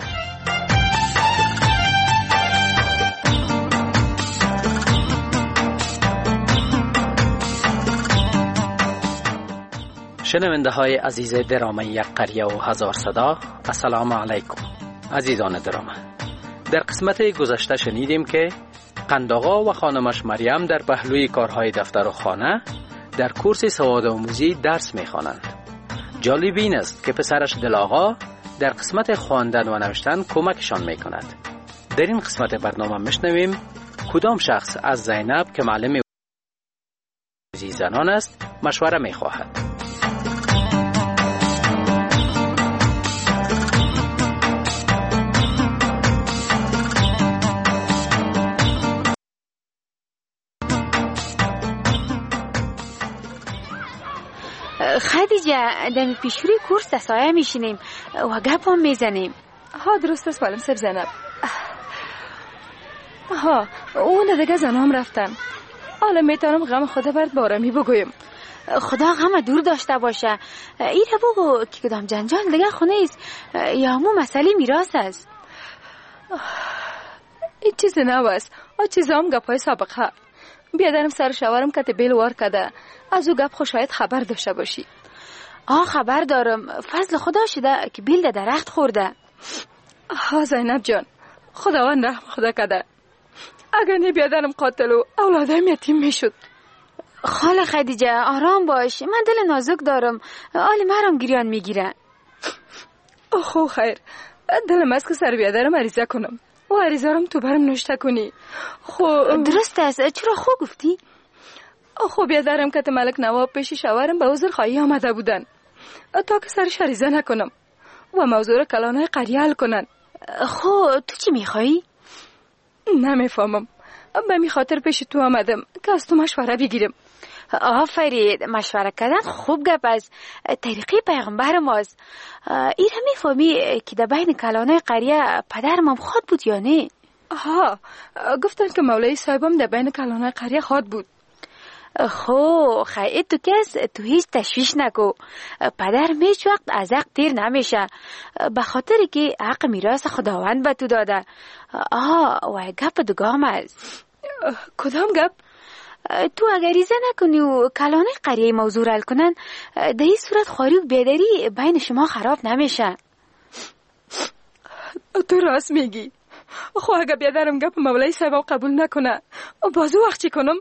شنونده های عزیز درامه یک قریه و 1000 صدا، السلام علیکم عزیزان درامه. در قسمت گذشته شنیدیم که قندآقا و خانمش مریم در پهلوی کارهای دفتر و خانه در کورس سواد آموزی درس میخوانند. جالب این است که پسرش دلآقا در قسمت خواندن و نوشتن کمکشان میکند. در این قسمت برنامه میشنویم کدام شخص از زینب که معلم زنان است مشوره میخواهد. خدیجه دمی پیشوری کورس در سایه میشینیم و گپ هم میزنیم. ها درست است معلم سر زینب. ها اون دیگه زنام رفتن. حالا میتونم غم خدا برد بارمی بگویم. خدا غم دور داشته باشه. ایره بگو که کدام جنجال دیگه خونه است یا همون مسئله میراث است؟ این چیزی نو است. آ چیزا هم گپای سابقه. بیادرم سر شوارم که بیل وار کده. از او گپ خوشایت خبر داشته باشی. خبر دارم. فضل خدا شده که بیل در درخت خورده. ها زینب جان، خداوند رحم خدا کده. اگر نی بیادرم قاتل و اولادم یتیم میشد. خاله خدیجه آرام باش. من دل نازک دارم. آل مرام گریان میگیره. خو خیر. دلم است که سر بیادرم عریضه کنم و عریضه تو برم نوشته کنی. درست است. چرا خو گفتی؟ بیادرم که ملک نواب پیش شوارم به عذر خواهی آمده بودن تا که سرش عریضه نکنم و موضوع کلانای قریه حل کنن. تو چی میخوایی؟ نمیفهمم. به می خاطر پیش تو آمدم که از تو مشوره بگیرم. آفرین، مشوره کردن خوب گپ است. طریقی پیغمبر ماست. ایره میفهمی که در بین کلانای قریه پدرم خود بود یا نه؟ گفتن که مولای صاحبم در بین کلانای قریه خود بود. خیلی تو کس تو هیچ تشویش نکو. پدر هیچ وقت از حق تیر نمیشه به خاطر که حق میراث خداوند به تو داده. و گپ دوگام است. کدام گپ؟ تو اگر ریزه نکنی و کلانه قریه موضوع حل کنن در این صورت خواری و بیداری بین شما خراب نمیشه. تو راست میگی. اگر بیادرم گپ مولای صاحبم قبول نکنه بازو وقت چی کنم؟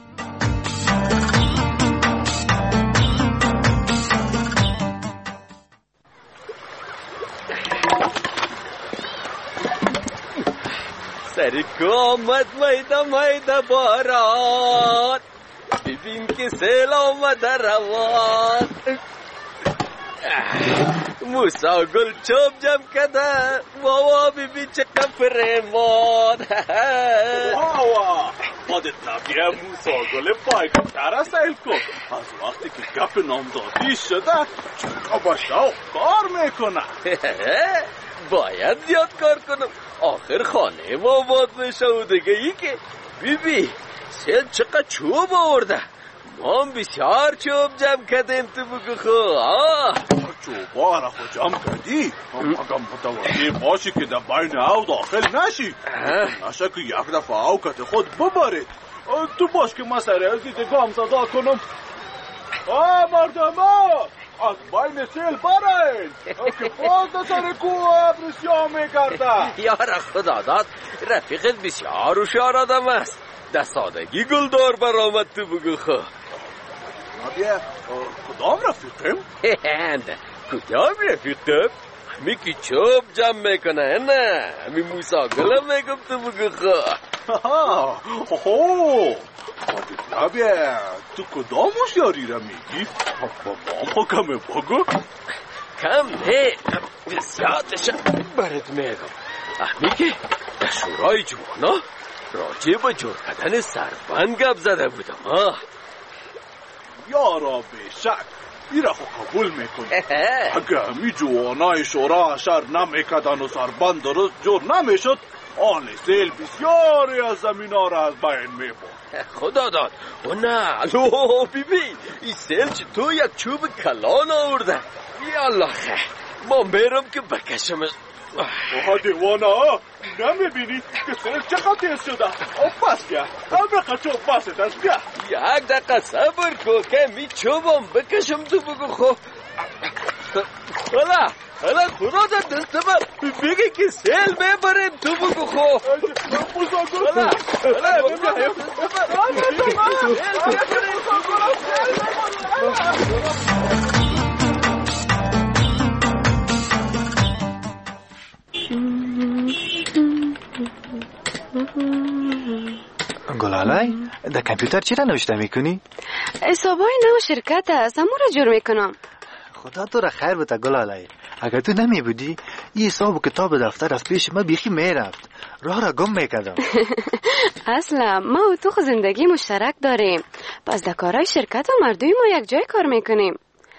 سرکو آمد میده باران ببین که سیل آمده روان موسا گل چوب جم کده واوا ببین چه قفرمان خودت نبیه موسا گل پایگم تره سیل کن. از وقتی که گپ نامزادی شده چرا با شوق کار میکنه. باید زیاد کار کنم آخر خانه ما آباد بشه و دیگه ای که بیبی سیل چقدر چوب آورده. ما هم بسیار چوب جمع کردیم تو بگو چوبا را خود جمع کردی؟ اگر متوجه باشی که در بین او داخل نشی نشه که یک دفعه او کت خود ببرید. تو باش که من سر از دیدگام صدا کنم. مردم ها از بین سیل برین که باز سر کوه بسیار میکرده. یارا خدا داد رفیقت بسیار هوشیار آدم است. در سادگی گلدار برآمد تو بگو نبیه کدام رفیقم؟ کدام رفیقم؟ همی که چوب جمع میکنه نه همی موسا گلم میگم تو بگو نبیه تو کدام هوشیاری را میگی؟ با کمه بگو. کم نه زیادش برات میگم. همی که در شورای جوانا راجع به جور کردن سربند گپ زده بودم. یارا بشک ایره خو قبول میکنی. اگه همی جوانای شورا شر نمیکدن و سربند درست جور نمیشد آن سیل بسیاری از زمین ها را از بین میبود. خدا داد و نه لو بیبی این سیل چی تو یک چوب کلان آورده. یالله خیر ما میرم که بکشمش. دیوانا نمیبینی که سیل چقدر تیز شده. پس بیا بقا چوب باست از بیا. یک دقیقه صبر کن که می چوبم بکشم تو بگو حالا خدا در دست من بگی که سیل میبریم تو بگو گلالای در کامپیوتر چی را نوشته میکنی؟ حسابای نو شرکت است همون را جور میکنم. خدا تو را خیر بده گلالای. اگر تو نمی بودی این حساب و کتاب دفتر از پیش ما بیخی میرفت راه را گم میکردم. اصلا ما و تو خود زندگی مشترک داریم پس در کارهای شرکت و مردوی ما یک جای کار میکنیم.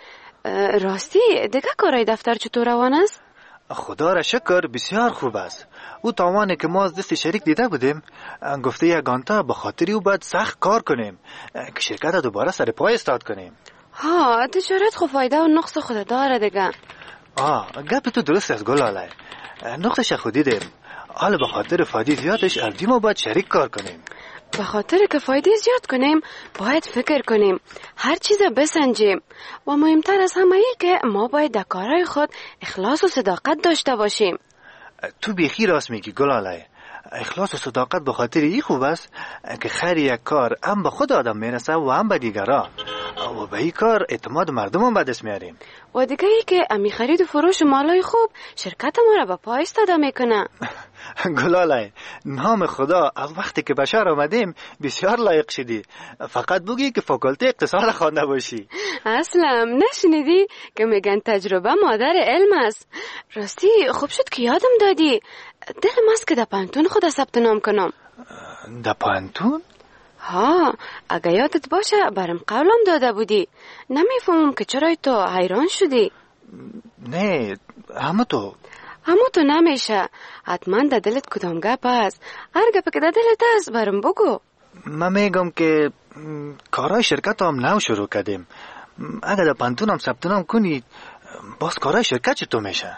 راستی دیگه کارای دفتر چطور روان است؟ خدا را شکر بسیار خوب است. او تاوانی که ما از دست شریک دیده بودیم گفته یگانتا به خاطری او باید سخت کار کنیم که شرکت دوباره سر پای استاد کنیم. ها تجارت خو فایده و نقص خود داره دیگه. گپ تو درست است گلاله. نقصش خود دیدیم. حالا به خاطر فایده زیادش اردی ما باید شریک کار کنیم. به خاطر که فایده زیاد کنیم باید فکر کنیم، هر چیز بسنجیم و مهمتر از همه ای که ما باید در کارهای خود اخلاص و صداقت داشته باشیم. تو بیخی راست میگی گلاله. اخلاص و صداقت به خاطر این خوب است که خیر یک کار هم به خود آدم میرسه و هم به دیگران و به این کار اعتماد مردم هم به دست میاریم. و دیگه ای که امی خرید و فروش مالای خوب شرکت ما را به پای استاده میکنه. گلاله نام خدا از وقتی که بشر آمدیم بسیار لایق شدی. فقط بگی که فاکولته اقتصاد خوانده باشی. اصلا نشنیدی که میگن تجربه مادر علم است؟ راستی خوب شد که یادم دادی. دلم است که در پانتون خود ثبت نام کنم. در پانتون؟ ها اگه یادت باشه برام قولم داده بودی. نمیفهمم که چرا تو حیران شدی. نه همه تو نمیشه. حتما در دلت کدام گپ است. هر گپ که در دلت است برام بگو. من میگم که کارهای شرکت هم نو شروع کردیم. اگه در پانتون هم ثبت نام کنی باز کارهای شرکت چطور میشه؟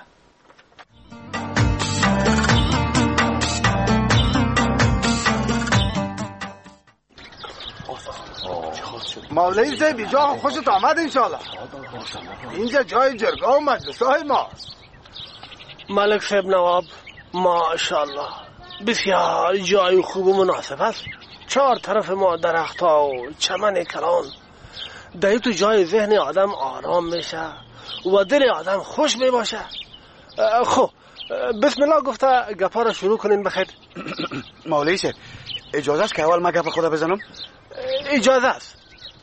مولوی زیبی جا خوشت آمد انشالله. اینجا جای جرگه و مجلس های ماست. ملک صاحب نواب ماشاءالله بسیار جای خوب و مناسب است. 4 طرف ما درخت ها و چمن کلان. در تو جای ذهن آدم آرام میشه و دل آدم خوش می باشه. خب بسم الله گفته گپا را شروع کنیم بخیر. مولوی صاحب اجازه است که اول من گپ خدا بزنم؟ اجازه است.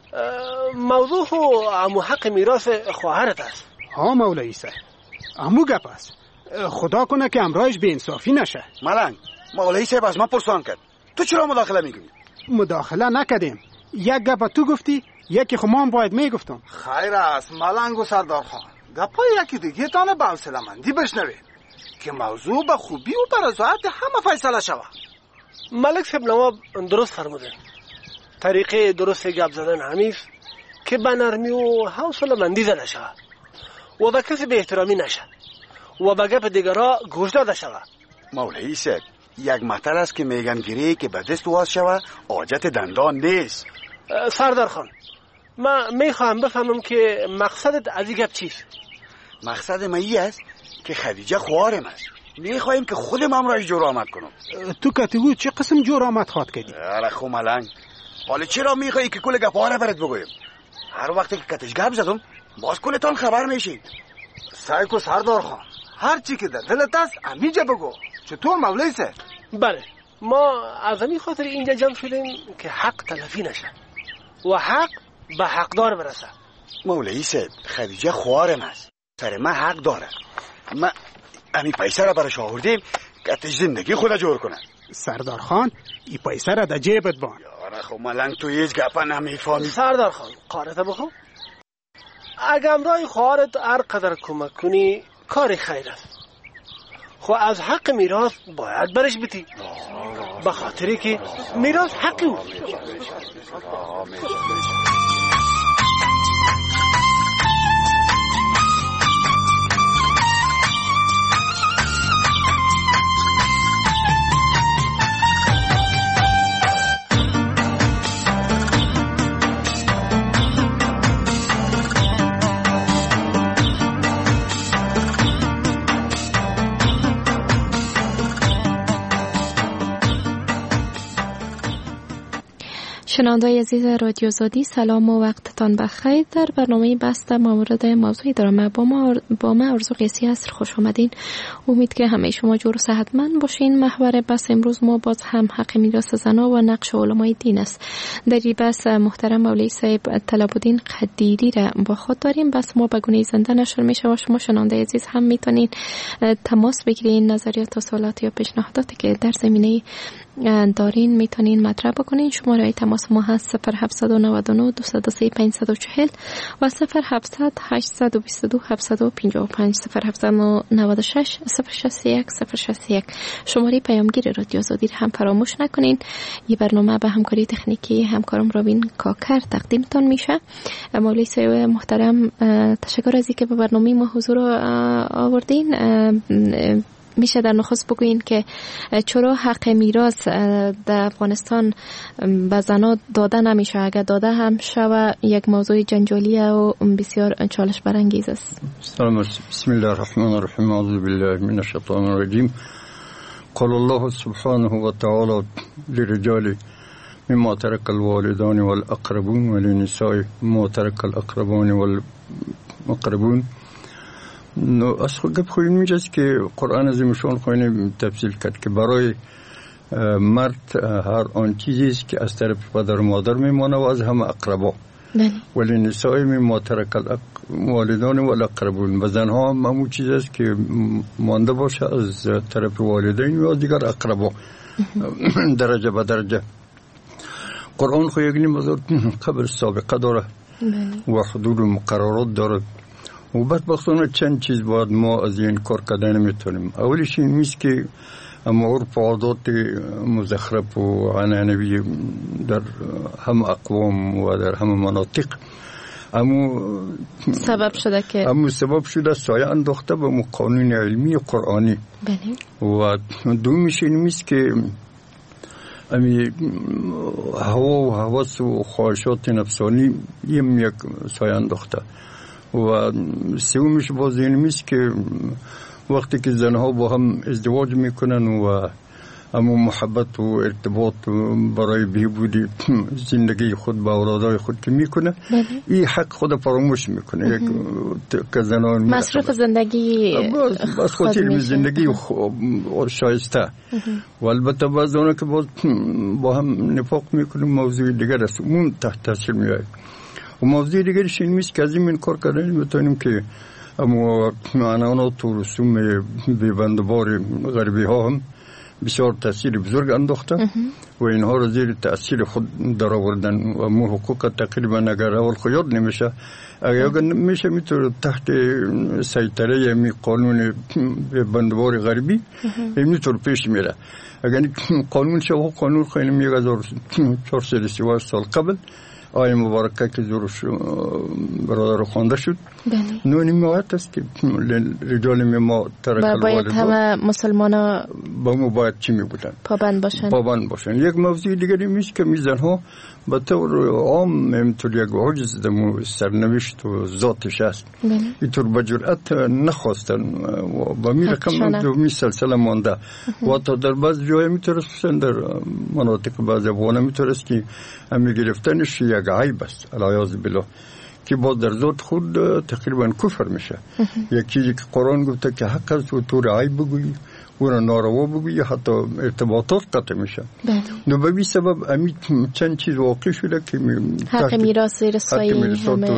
موضوع امو حق میراث خواهرت است. ها مولوی صاحب امو گپ است. خدا کنه که امرایش به انصافی نشه. ملنگ مولوی صاحب از ما پرسان کرد تو چرا مداخله میکنی؟ مداخله نکردیم. یک گپ تو گفتی یکی خو ما هم باید میگفتم. خیر است ملنگ و سردار خان گپای یکی دیگه تانه به حوصله‌مندی بشنوید که موضوع به خوبی و به رضایت همه فیصله شود. ملک صاحب نواب درست فرمودن. طریقه درست گپ زدن همیست که به نرمی و حوصله‌مندی زده شود و به کسی به احترامی نشه و به گپ دیگرها گوش داده شود. مولوی صاحب یک مطلب است که میگن گیری که به دست واز شود حاجت دندان نیست. سردار خان من میخواهم بفهمم که مقصدت از این گپ چیست؟ مقصد من این است که خدیجه خواهرم است. میخوایم که خودم امرایش جور آمد کنم. تو کتیگو چه قسم جور آمد خواد کردی؟ اره خو ملنگ حالا چرا میخوایی که کل گپ ها را برات بگویم؟ هر وقتی که کتش گپ زدم باز کلتان خبر میشید. سعی کو سردار خان هر چی که در دلت است همیجا بگو. چطور مولوی صاحب؟ بله ما از همین خاطر اینجا جمع شدیم که حق تلفی نشه و حق به حقدار برسه. مولوی صاحب خدیجه خواهرم است. سر من حق داره. من امی پیسه را برش آوردیم که اتش زندگی خود جور کنه. سردار خان ای پیسه را در جیبت بان. یاره خب ملنگ تو هیچ گپا نمیفهمی. سردار خان قارت بخو. اگه امرای خواهرت هر قدر کمک کنی کار خیر است. خو از حق میراث باید برش بتی به خاطری که میراث حقی او. شنونده‌های عزیز رادیو آزادی سلام و وقتتان بخیر. در برنامه بسته مورد موضوعی دارم. با ما آرزو قیسی هست. خوش آمدین. امید که همه شما جور و صحتمند باشین. محور بحث امروز ما باز هم حق میراث زنا و نقش علمای دین است. در این بحث محترم مولوی صاحب طلب‌الدین قدیری را با خود داریم. بس ما به گونه زنده نشر میشه و شما شنونده عزیز هم میتونین تماس بگیرین، نظریات و سوالات یا پیشنهاداتی که در زمینه دارین میتونین مطرح بکنین. شماره تماس ما هست 0799 203 540 و 0700 822 755 0796 061 061. شماره پیامگیر رادیو آزادی هم فراموش نکنین. این برنامه به همکاری تکنیکی همکارم رابین کاکر تقدیمتان میشه. مولوی صاحب محترم، تشکر از اینکه به برنامه ما حضور آوردین. میشه در نخست بگوین که چرا حق میراث در افغانستان به زنان داده نمیشه؟ اگر داده هم شود یک موضوع جنجالیه و بسیار چالش برانگیز است. سلام. بسم الله الرحمن الرحیم. اعوذ بالله من الشیطان الرجیم. قال الله سبحانه و تعالی للرجال مما ترك الوالدان والاقربون وللنساء مما ترك الاقربان والمقربون. از خود خویم میجاست که قرآن عظیم شان خوینه تفصیل کرد که برای مرد هر آن چیزی است که از طرف پدر و مادر میمانه و از همه اقربا، ولی نساء مما ترک الوالدان والاقربون. و زنها هم همون چیز است که مانده باشه از طرف والدین و دیگر اقربا درجه به درجه. قرآن خو یک نیم قبل سابقه داره و حدود و مقررات داره و بدبختانه چند چیز باید ما از این کار کردن نمیتونیم. اولیش این میست که عرف و عادات مزخرف و عنعنوی در هم اقوام و در هم مناطق سبب شده سایه انداخته به قانون علمی قرآنی. و دومیش این میست که هوا و هوس و خواهشات نفسانی یک سایه انداخته. و سومش باز این میست که وقتی که زنها با هم ازدواج میکنن و اما محبت و ارتباط برای بهبود زندگی خود با اولادای خود که میکنه، این حق خود فراموش میکنه. که زنان مصرف زندگی باز خاطر زندگی شایسته. و البته بعض اونا که با هم نفاق میکنه موضوع دیگر است، اون تحت تاثیر میاد. و موضوع دیگرش این میست که از این کار کردن میتونیم که اما عنعنات و رسوم بیبندبار غربی ها هم بسیار تاثیر بزرگ انداخته و اینها را زیر تاثیر خود در آوردن و مو حقوق تقریبا اگر اول خیاد نمیشه، اگر میشه میتونه تحت سیطره می قانون بیبندبار غربی میتونه پیش میره. اگر قانون شو قانون خیلی 1438 سال قبل آیه مبارکه که زورش برادر خوانده شد، نونی مواد است که رجال ما ترک الوالد باید همه مسلمان ها با ما باید چی می بودن؟ پابند باشن. یک موضوع دیگری میست که میزن ها به طور عام همینطور یک عجز دمو سرنوشت و ذاتش است. اینطور به جرأت نخواستن و با می رقم دومی سلسله مانده و تا در بعض جای میترسن در مناطق بعض افغانه میترس که همی گرفتنش یک عیب است العیاذ بالله که با در ذات خود تقریبا کفر میشه. یک چیزی که قرآن گفته که حق است و طور عیب بگویی و ناروا بگویی حتی ارتباطات قطع میشه. نو به این سبب امی چند چیز واقع شده که حق میراث زیر سایه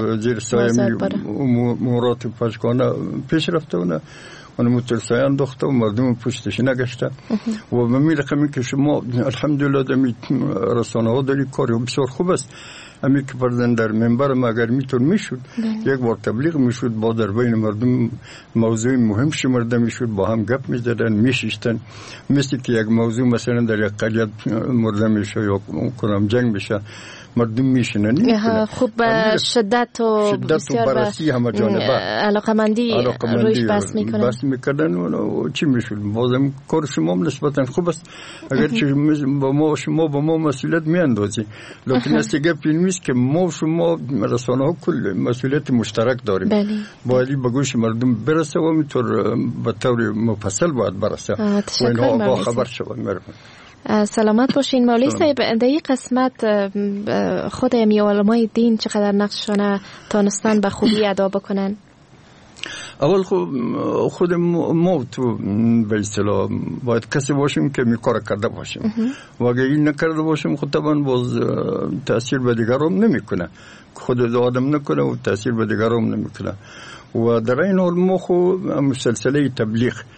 امورات پشگانه پیش رفته و مترسای انداخته و مردم پشتش نگشته. و به می رقمی که شما الحمدلله دمی رسانه ها داری کاری بسیار خوب است. امی که پردن در منبر ما اگر میتون میشود یک بار تبلیغ میشود، با در بین مردم موضوع مهم شمرده میشود، با هم گپ میزدن میشیشتن، مثل که یک موضوع مثلا در یک قریت مرده میشه یا کنم جنگ میشه مردم میشنن. خوب شدت و بررسی همه جانبه علاقمندی روش بس میکنن و چی میشود. بازم کار شما نسبتا خوب است اگر شما با ما مسئولیت میاندازی، لیکن است گپ این نیست که ما شما رسانه ها کل مسئولیت مشترک داریم. باید به گوش مردم برسه و میتور به طور مفصل باید برسه و اینها با خبر شوند. سلامت باشین مولوی صاحب. در این قسمت خود علمای دین چقدر نقششان تانستن به خوبی ادا بکنن؟ اول خود ما تو به اصطلاح باید کسی باشیم که می کار کرده باشیم و اگه این نکرده باشیم خود طبعا باز تأثیر به دیگران نمیکنه، خود آدم نکنه و تأثیر به دیگران نمیکنه. و در این حال ما خود سلسله تبلیغ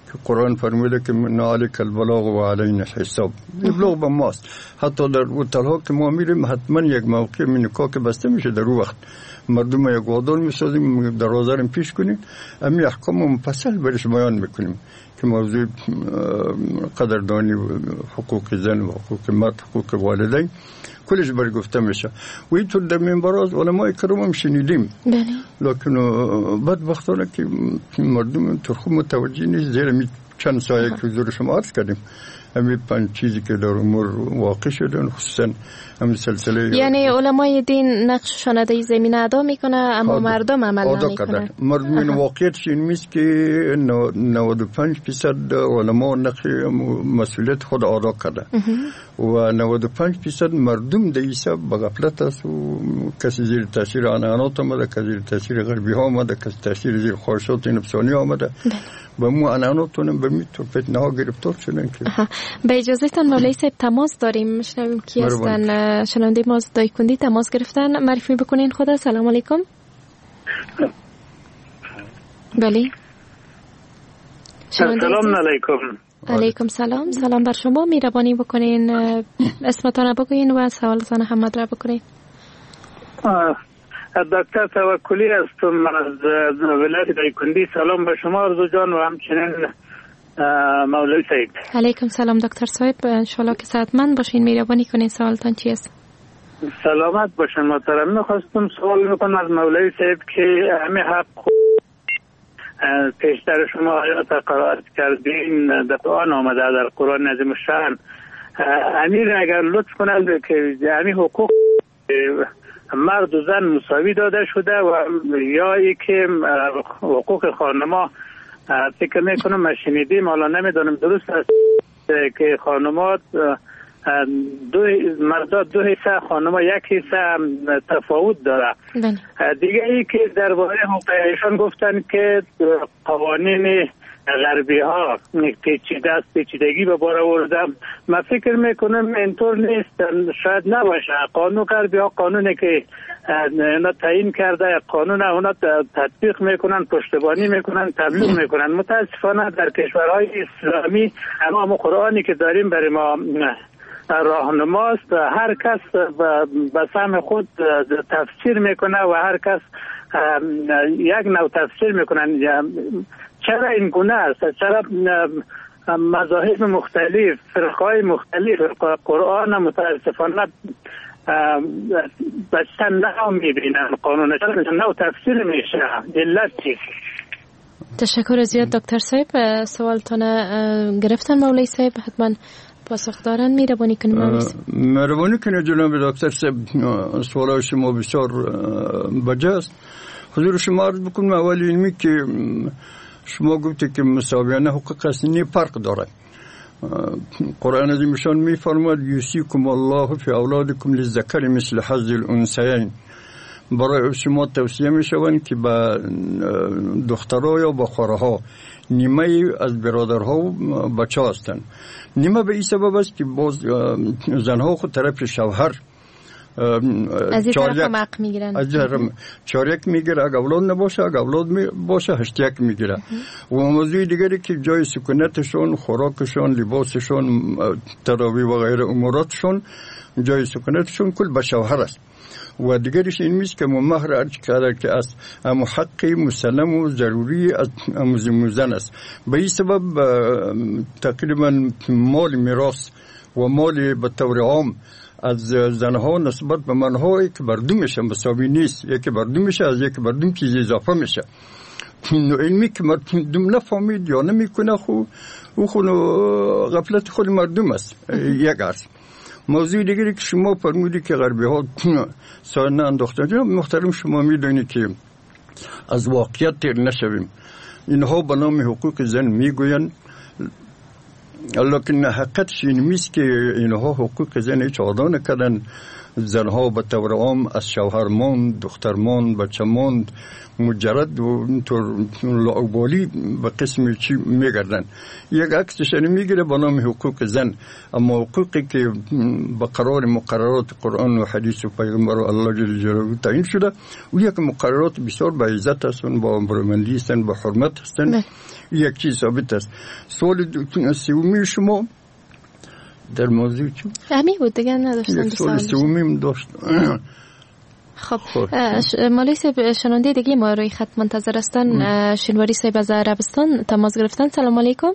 که قرآن فرموده که من علیک البلاغ و علینا الحساب. بلاغ به ماست. حتی در هتل‌ها که ما میریم حتما یک موقع مینوکا که بسته میشه در اون وقت مردم یک وادار میسازیم دروازه رو پیش کنیم امی احکام مفصل برش بیان میکنیم که موضوع قدردانی حقوق زن و حقوق مرد حقوق والدین کلش بر گفته میشه و اینطور در منبرات علمای کرام هم شنیدیم لکن بدبختانه که مردم ترخو متوجه نیست زیرا چند سایه که حضور شما عرض کردیم همین 5 چیزی که در امور واقع شدن خصوصا همین سلسله یعنی علمای دین نقششان در زمینه ادا میکنه اما مردم عمل نمیکنه. مردم واقعیتش این میست که 95% علما نقش مسئولیت خود ادا کرده و 95% مردم در ایسا بغفلت است و کسی زیر تاثیر عنعنات آمده، کسی زیر تاثیر غربی ها آمده، کسی تاثیر زیر خواهشات نفسانی آمده و مو عنعناتون به میتور فتنه ها گرفتار شدن که به اجازه تان مولوی صاحب تماس داریم میشنویم کی هستن شنونده ما از دایکندی تماس گرفتن معرفی بکنین خدا. سلام علیکم. بله سلام علیکم. علیکم سلام. سلام بر شما. مهربانی بکنین اسمتان بگوین و سوالتان هم مطرح بکنین. دکتر توکلی هستم از ولایت دایکندی. سلام به شما آرزو جان و همچنین مولوی صاحب. علیکم سلام دکتر صاحب. انشالله که صحتمند باشین. مهربانی کنین سوالتان چی است؟ سلامت باشین محترم. میخواستم سوال میکنم از مولوی صاحب که همه حق پیشتر شما آیات قرائت کردین در قرآن آمده در قرآن عظیم الشأن امیر اگر لطف کنند که همه حقوق مرد و زن مساوی داده شده و یا ای که حقوق خانما فکر میکنم شنیدیم حالا نمیدونم درست است که خانمات مردا 2 حصه خانما 1 حصه تفاوت داره. دیگه ای که درباره حقوقشان گفتن که قوانین غربی ها پیچیده است، پیچیدگی به بار آوردم. من فکر میکنم اینطور نیست، شاید نباشه. قانون غربی ها قانونی که اینا تعیین کرده قانون اونا تطبیق میکنن، پشتیبانی میکنن، تبلیغ میکنن. متاسفانه در کشورهای اسلامی اما قرآنی که داریم برای ما راهنماست، هر کس به سهم خود تفسیر میکنه و هر کس یک نوع تفسیر میکنن. چرا این گونه است؟ چرا مذاهب مختلف، فرقهای مختلف قرآن متاسفانه به چند نوع میبینن قانون چرا نوع تفسیر میشه؟ علت چیست؟ تشکر زیاد دکتر صاحب. سوالتون گرفتن مولوی صاحب، حتما پاسخ دارن. مهربانی کنید مولوی صاحب. مهربانی کنید جناب دکتر صاحب، سوال شما بسیار بجاست. حضور شما عرض بکنم اول علمی که شما گفتید که مساویانه حقوق اسنی فرق داره. قرآن عظیم الشأن میفرماید یوصیکم الله فی اولادکم للذکر مثل حظ الانثیین. برای شما توصیه میشوند که به دخترها یا به خواهرها نیمه از برادرها و بچه هستند. نیمه به این سبب است که باز زنها خود طرف شوهر از این طرف هم حق میگیرن، از چارک میگیره، اگه اولاد نباشه، اگه اولاد باشه 8 میگیره. و موضوع دیگری که جای سکونتشون، خوراکشون، لباسشون، تراوی و غیره اموراتشون، جای سکونتشون کل به شوهر است. و دیگرش این میست که مهر ارج کرده که از اما حق مسلم و ضروری از زن است. به این سبب تقریبا مال میراث و مال به طور عام از زنها نسبت به منهایی که بردو میشه مساوی نیست. یکی بردو میشه از یکی بردو چیزی اضافه میشه. علمی که مردم نفهمید یا نمیکنه او غفلت خود مردم است. یک است. موضوع دیگری که شما فرمودید که غربی ها سایه انداختن، محترم شما میدونید که از واقعیت تیر نشویم. اینها به نام حقوق زن میگوین، لیکن حقیقتش این میست که اینها حقوق زن هیچ ادا نکردن. زنها به طور عام از شوهر ماند، دختر ماند، بچه ماند، مجرد و اینطور لاابالی به قسم چی میگردن. یک عکسش میگیره به نام حقوق زن، اما حقوقی که به قرار مقررات قرآن و حدیث و پیغمبر الله جل جلاله تعیین شده و یک مقررات بسیار با عزت هستند، با برمندی هستند، با حرمت هستند. یک چیز ثابت است. سوال سومی شما در موضوع چی؟ همین بود دیگه، نداشتم. سوال سومیم داشت. خب مولوی صاحب شنونده دیگه ما روی خط منتظر هستن. شنواری صاحب از عربستان تماس گرفتن. سلام علیکم.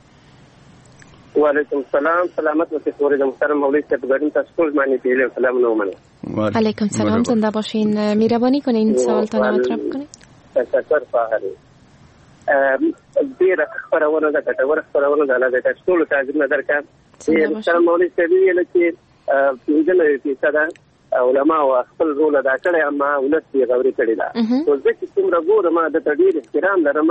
و علیکم السلام. سلامت و تفوری محترم مولوی صاحب گردیم تشکر معنی پیلیم. سلام نومنه. علیکم سلام، زنده باشین. مهربانی کنین سوالتان مطرح کنین. تشکر فاهری. دیر خبرونه ده کټور خبرونه ده له تاسو تعظیم نظر کا محترم مولوی صاحب یې لکه دې فیصد علماء او خپل رول ادا کړی، اما ولس یې غوړي کړی دا. نو ځکه چې څومره ګورم د تدبیر احترام لرم،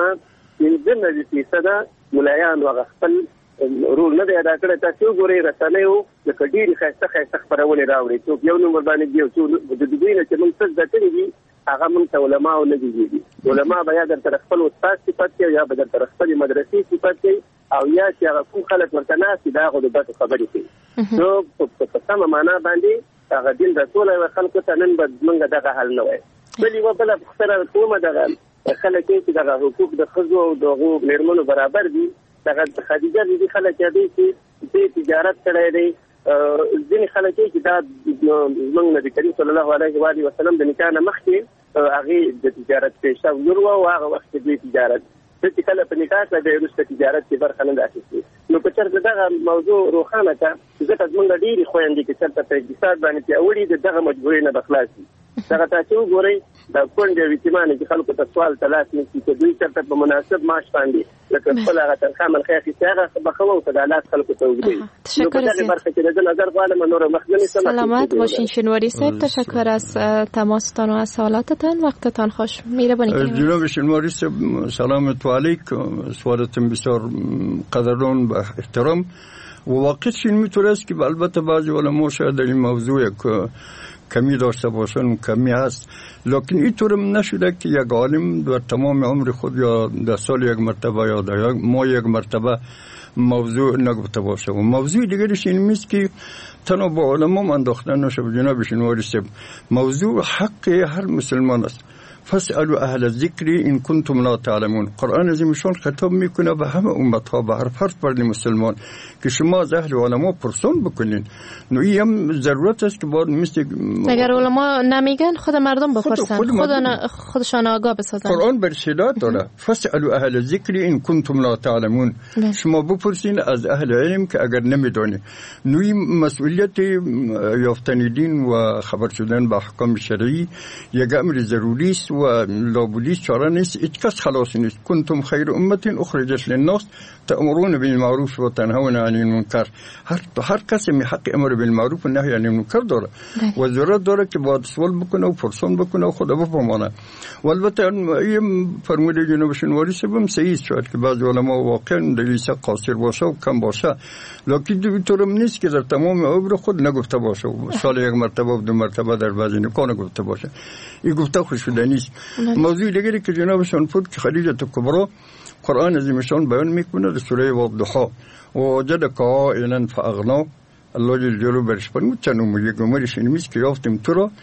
چې 90% ملایان او خپل رول نه دی ادا کړی. تاسو ګورئ رسنیو د کډیر خاصه خبرونه راوړي، چې یو نمبر باندې دی چې د دوی نه چې موږ څه ځکه دي هغه موږ ته علماء او نه دي. علماء بیا در خپل استاد صفات کوي یا به در خپل مدرسې صفات کوي او یا چې هغه کوم خلک ورته ناسي دا غو د بد خبرې کوي. نو په سمه معنا باندې هغه دین رسول او خلکو ته نن به موږ دغه حل نه وای. بلې و بل خبره کومه دغه خلک چې دغه حقوق د ښځو او دغه میرمنو برابر دي. دغه خدیجه دې خلک دي چې د تجارت کړی دی. ځینې خلک چې دا موږ نبی کریم صلی الله علیه و آله وسلم د نکاح نه مخکې هغه د تجارت پیشه ورو او هغه وخت د تجارت چې کله په نکاح کې د روسته تجارت کې برخه نه اخیستي. نو په چرته دغه موضوع روښانه کا ځکه موږ ډېری خويندې چې چرته په اقتصاد باندې پیاوړي دغه مجبورې نه بخلاصي. دغه تاسو ګورئ د کونډې ویتمانه چې خلکو ته سوال تلاش نشي چې دوی چرته په مناسب معاش باندې لکه خپل هغه تنخواه ملخي اخیستي هغه بخوو په دالات خلکو ته وګورئ. نو په دغه برخه کې د نظر غواړم نور مخکنی سلامت باشین شنواری صاحب. تشکر از تماستان و از سوالاتتان. وقتتان خوش. مهربانی کنید. جناب شنواری صاحب سلام علیکم. سوالتون بسیار قدردان و احترام و واقعش این میتونه است که البته بعضی علما شاید در این موضوع کمی داشته باشن، کمی هست، لکن اینطورم نشده که یک عالم در تمام عمر خود یا در سال یک مرتبه یا در ماه یک مرتبه موضوع نگفته باشه. و موضوع دیگرش این میست که تنها با علما انداختن نشه. جناب شنواری صاحب موضوع حق هر مسلمان است. فاسألوا اهل الذکر ان کنتم لا تعلمون. قرآن عظیمشان خطاب میکنه به همه امتها، به هر فرد مسلمان که شما از اهل علما پرسان بکنین. نو این ضرورت است که باید مثل اگر علما نمیگن خود مردم بپرسن، خودشان آگاه بسازن. قرآن برشدات داره فاسألوا اهل الذکر ان کنتم لا تعلمون. شما بپرسین از اهل علم که اگر نمیدونی. نو این مسئولیت یافتن دین و خبر شدن به احکام شرعی یک امر ضروری است و لابودی چاره نیست. هیچ کس خلاص نیست. کنتم خیر امت اخرجت للناس تأمرون بالمعروف و تنهون عن المنکر. هر کسی می حق امر بالمعروف و نهی عن المنکر داره و ضرورت داره که باید سوال بکنه و پرسان بکنه و خدا بفهمانه. و البته این فرموده جناب شنواری صاحب صحیح شد که بعضی علما واقعا دلیسه قاصر باشه و کم باشه، لکن اینطورم نیست که در تمام عمر خود نگفته باشه و سال یک مرتبه و دو مرتبه در بعضی نکاح نگفته باشه. این گفته خوش شده نیست. موضوع دیگری که جنابشان بود که خدیجه کبرا قرآن عظیمشان بیان میکنه در سوره والضحی وجدک عائلا فاغنا. الله جل جلاله برش فرمود چنم یک عمرش این میست که یافتیم تو را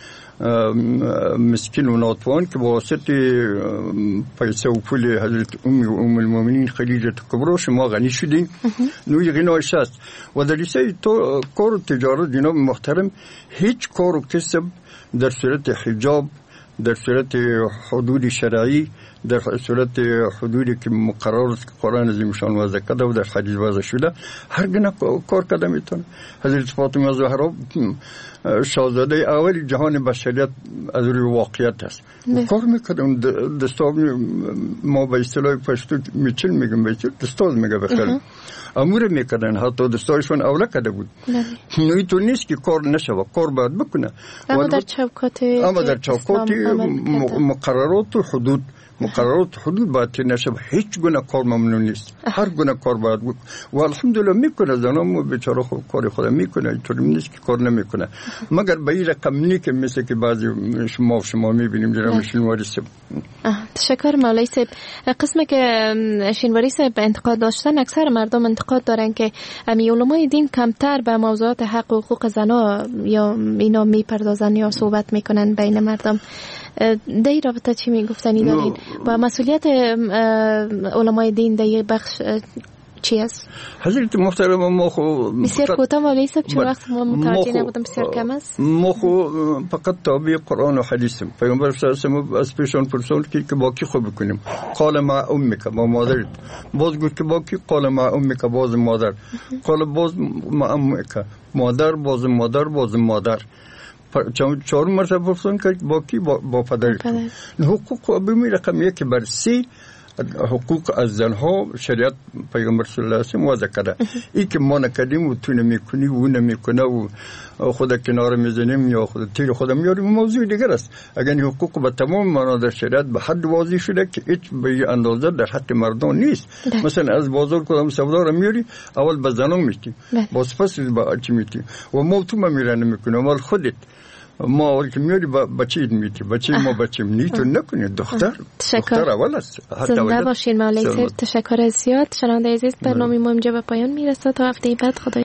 مسکین و ناتوان که با واسطه پیسه و پول حضرت ام المؤمنین خدیجه کبرا شما غنی شدین. نوی غنایش است. و در لیسه تو کار و تجارت جناب محترم هیچ کار و کسب در صورت حجاب، در صورت حدود شرعی، در صورت حدودی که مقرر است که قرآن عظیمشان وضع کرده و در حدیث وضع شده هر گونه کار کرده میتونه. حضرت فاطمه زهرا شاهزاده اول جهان بشریت از روی واقعیت است. کار میکردن دستاو ما به اصطلاح پشتو میچل میگم بیچل دستاز میگه بخیر امور میکردن، حتی دستایشون اوله کرده بود. نوی تو نیست که کار نشوه، کار باید بکنه. اما در چوکات مقررات و حدود مقررات حدود باید که نشه، هیچ گونه کار ممنوع نیست، هر گونه کار باید بود و الحمدلله میکنه. زنم بیچاره خود کار خود میکنه، اینطوری نیست که کار نمیکنه، مگر به این رقم نی که مثل که بعضی شما میبینیم جناب شینواری صاحب. تشکر مولوی صاحب. قسمی که شینواری صاحب انتقاد داشتن، اکثر مردم انتقاد دارن که علمای دین کمتر به موضوعات حق و حقوق زنا یا اینا میپردازن یا صحبت میکنن بین مردم. در این رابطه چی میگفتنی دارین و مسئولیت علمای دین در این بخش چی است؟ حضرت محترم ما خو بسیار کوتاه مولوی صاحب، چون وقت ما متوجه نبودم بسیار کم است. ما خو فقط تابع قرآن و حدیثم. پیامبر صلی الله علیه و آله از پیشان پرسون که باقی خوب بکنیم. قال مع امک، با مادرت. باز گفت که باقی قال مع امک، باز مادر. قال باز مع امک، مادر باز مادر باز مادر. چهار مرتبه پرسون که باقی با پدرت. حقوق به می رقم 1 بر 3 حقوق از زنها شریعت پیغمبر صلی الله علیه و آله وضع کرده. این که ما نکردیم و تو نمیکنی و نمیکنه و خود کنار میزنیم یا خود تیر خود میاریم، موضوع دیگر است. اگر این حقوق به تمام معنا در شریعت به حد واضح شده که هیچ به اندازه در حق مردان نیست. مثلا از بازار کدام سودا رو میاری، اول به زنان میتیم، باز پس به چی میتیم و ما تو میرن نمیکنه، اول خودت ما اول که میاری بچه میتی، بچه ما بچه نیتو نکنید، دختر اول است. زنده باشین مولوی صاحب، تشکر زیاد. شنونده عزیز، برنامه ما اینجا به پایان میرسه. تا هفته بعد خدا